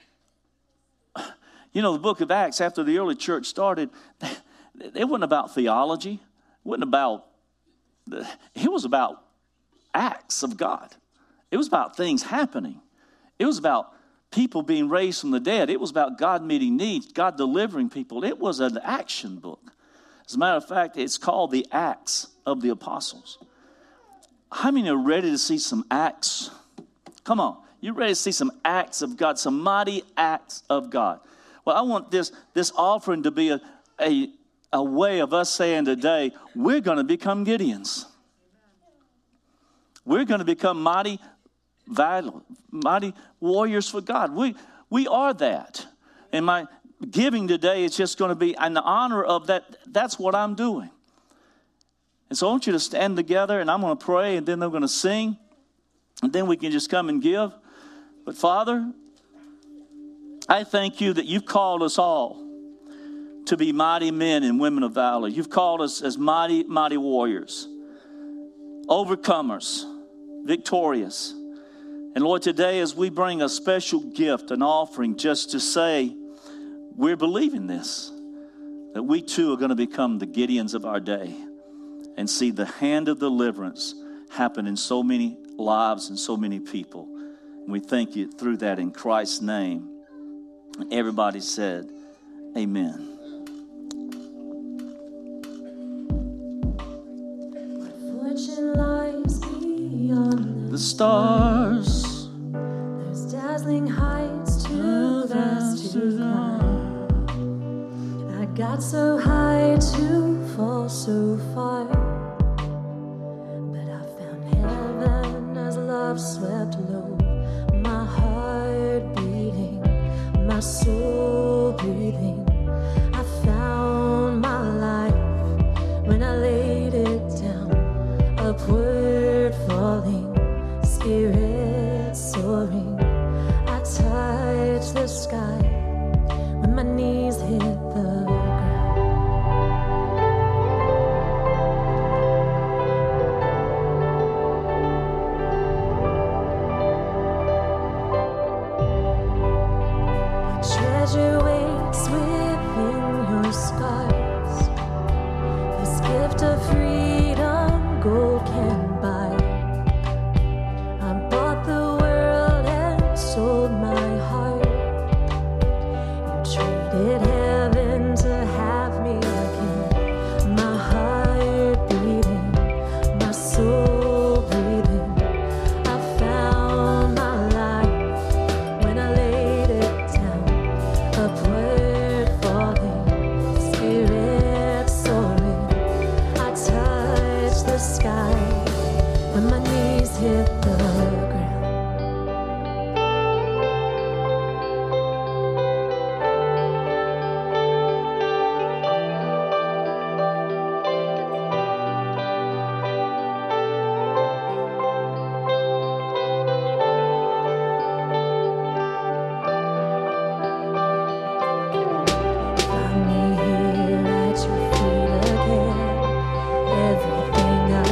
You know, the book of Acts, after the early church started, it wasn't about theology. It wasn't about. It was about acts of God. It was about things happening. It was about people being raised from the dead. It was about God meeting needs, God delivering people. It was an action book. As a matter of fact, it's called the Acts of the Apostles. How many are ready to see some acts? Come on. You're ready to see some acts of God, some mighty acts of God. Well, I want this, this offering to be a, a, a way of us saying today, we're going to become Gideons. We're going to become mighty, vital, mighty warriors for God. We, we are that. And my giving today is just going to be in the honor of that. That's what I'm doing. And so I want you to stand together, and I'm going to pray, and then they're going to sing, and then we can just come and give. But Father, I thank you that you've called us all to be mighty men and women of valor. You've called us as mighty, mighty warriors, overcomers, victorious. And Lord, today as we bring a special gift, an offering, just to say we're believing this, that we too are going to become the Gideons of our day and see the hand of deliverance happen in so many lives and so many people. And we thank you through that in Christ's name. And everybody said, amen. Fortune lies beyond The stars, There's dazzling heights too vast to climb. I got so high to fall so far, but I found heaven as love swept low. My heart beating, my soul breathing. I found my life when I laid it down, upward falling, spirit soaring. I touched the sky when my knees hit the ground. What treasure waits within your scars? This gift of freedom gold can buy. I bought the world and sold my heart. You traded heaven to have me again. My heart beating, my soul breathing. I found my life when I laid it down, upward falling, spirit soaring. I touched the sky when my knees hit the ground. Find me here at your feet again. Everything I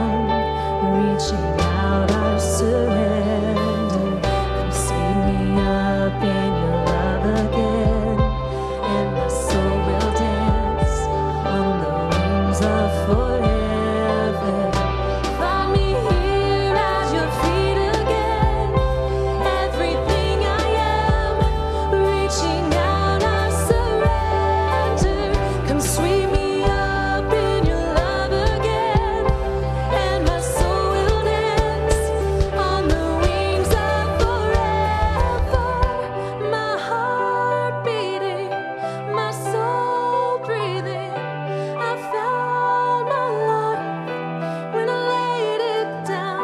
am, reaching out, I surrender. Come sweep me up in your love again, and my soul will dance on the wings of forever. Find me here at your feet again. Everything I am, reaching out, I surrender. Come sweep me up in your love again, and my soul will dance on the wings of forever. My heart beating, my soul breathing. I found my life when I laid it down,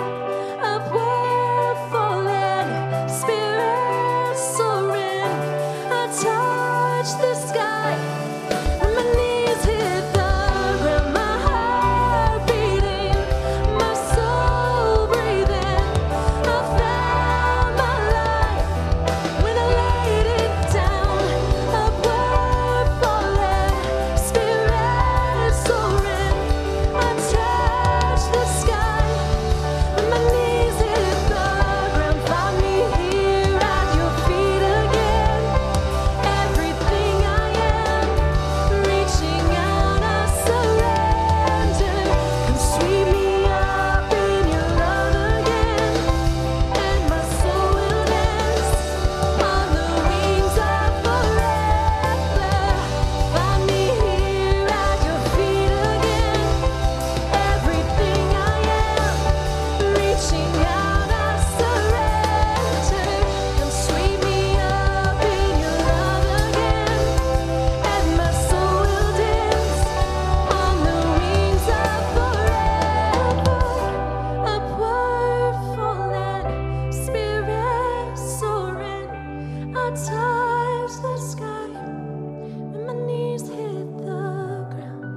upward falling, spirit soaring. I touched the sky when my knees hit the ground. My heart beating, my soul breathing. I found my life when I laid it down, upward falling, spirit soaring. I touched the sky when my knees hit the ground. Find me here at your feet again. Everything I am, reaching out, I surrender. Come sweep me up in your love again, and my soul will dance on the wings of forever. Find me here at your feet again. Everything I am, reaching out, I surrender. Come sweep me up in your love again, and my soul will dance on the wings of forever. Upward falling, spirit soaring. I touch the sky when my knees hit the ground.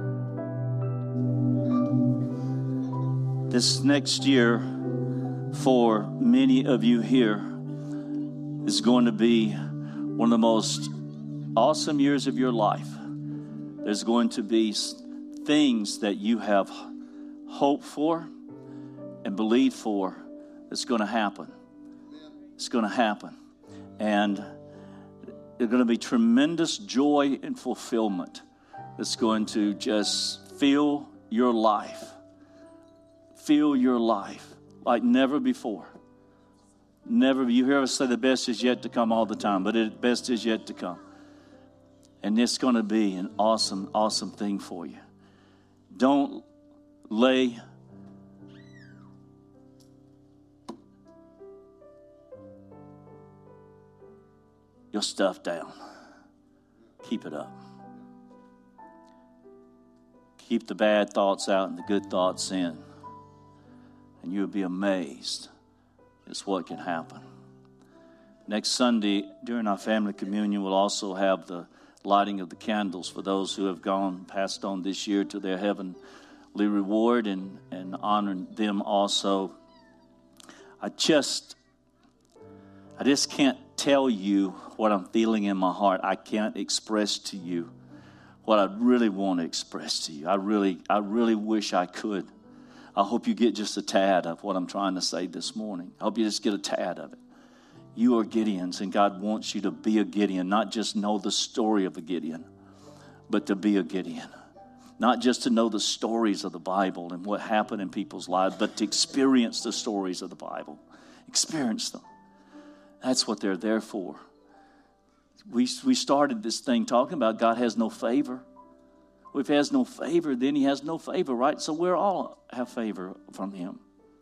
this next year for many of you here is going to be one of the most awesome years of your life. There's going to be things that you have hoped for and believed for that's going to happen. It's going to happen. And there's going to be tremendous joy and fulfillment that's going to just fill your life. Fill your life like never before. Never. You hear us say the best is yet to come all the time, but the best is yet to come. And it's going to be an awesome, awesome thing for you. Don't lay your stuff down. Keep it up. Keep the bad thoughts out and the good thoughts in. And you'll be amazed at what can happen. Next Sunday, during our family communion, we'll also have the lighting of the candles for those who have gone, passed on this year to their heavenly reward, and, and honor them also. I just, I just can't tell you what I'm feeling in my heart. I can't express to you what I really want to express to you. I really, I really wish I could. I hope you get just a tad of what I'm trying to say this morning. I hope you just get a tad of it. You are Gideons, and God wants you to be a Gideon, not just know the story of a Gideon, but to be a Gideon. Not just to know the stories of the Bible and what happened in people's lives, but to experience the stories of the Bible. Experience them. That's what they're there for. We, we started this thing talking about God has no favor. Well, if he has no favor, then he has no favor, right? So we all have favor from him.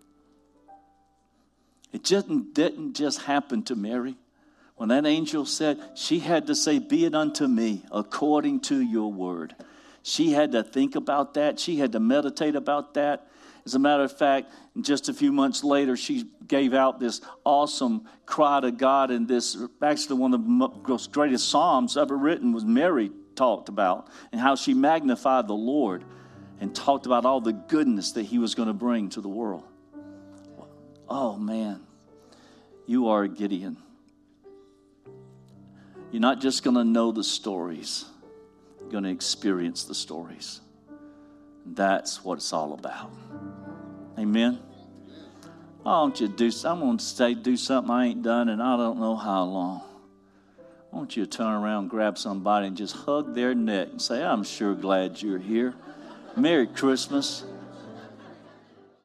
It just didn't just happen to Mary. When that angel said, she had to say, be it unto me according to your word. She had to think about that. She had to meditate about that. As a matter of fact, just a few months later, she gave out this awesome cry to God. And this, actually one of the greatest psalms ever written was Mary talked about, and how she magnified the Lord and talked about all the goodness that he was going to bring to the world. Oh, man, you are a Gideon. You're not just going to know the stories. You're going to experience the stories. That's what it's all about. Amen? Why don't you do, I'm going to say do something I ain't done in I don't know how long. I want you to turn around, grab somebody, and just hug their neck and say, I'm sure glad you're here. Merry Christmas.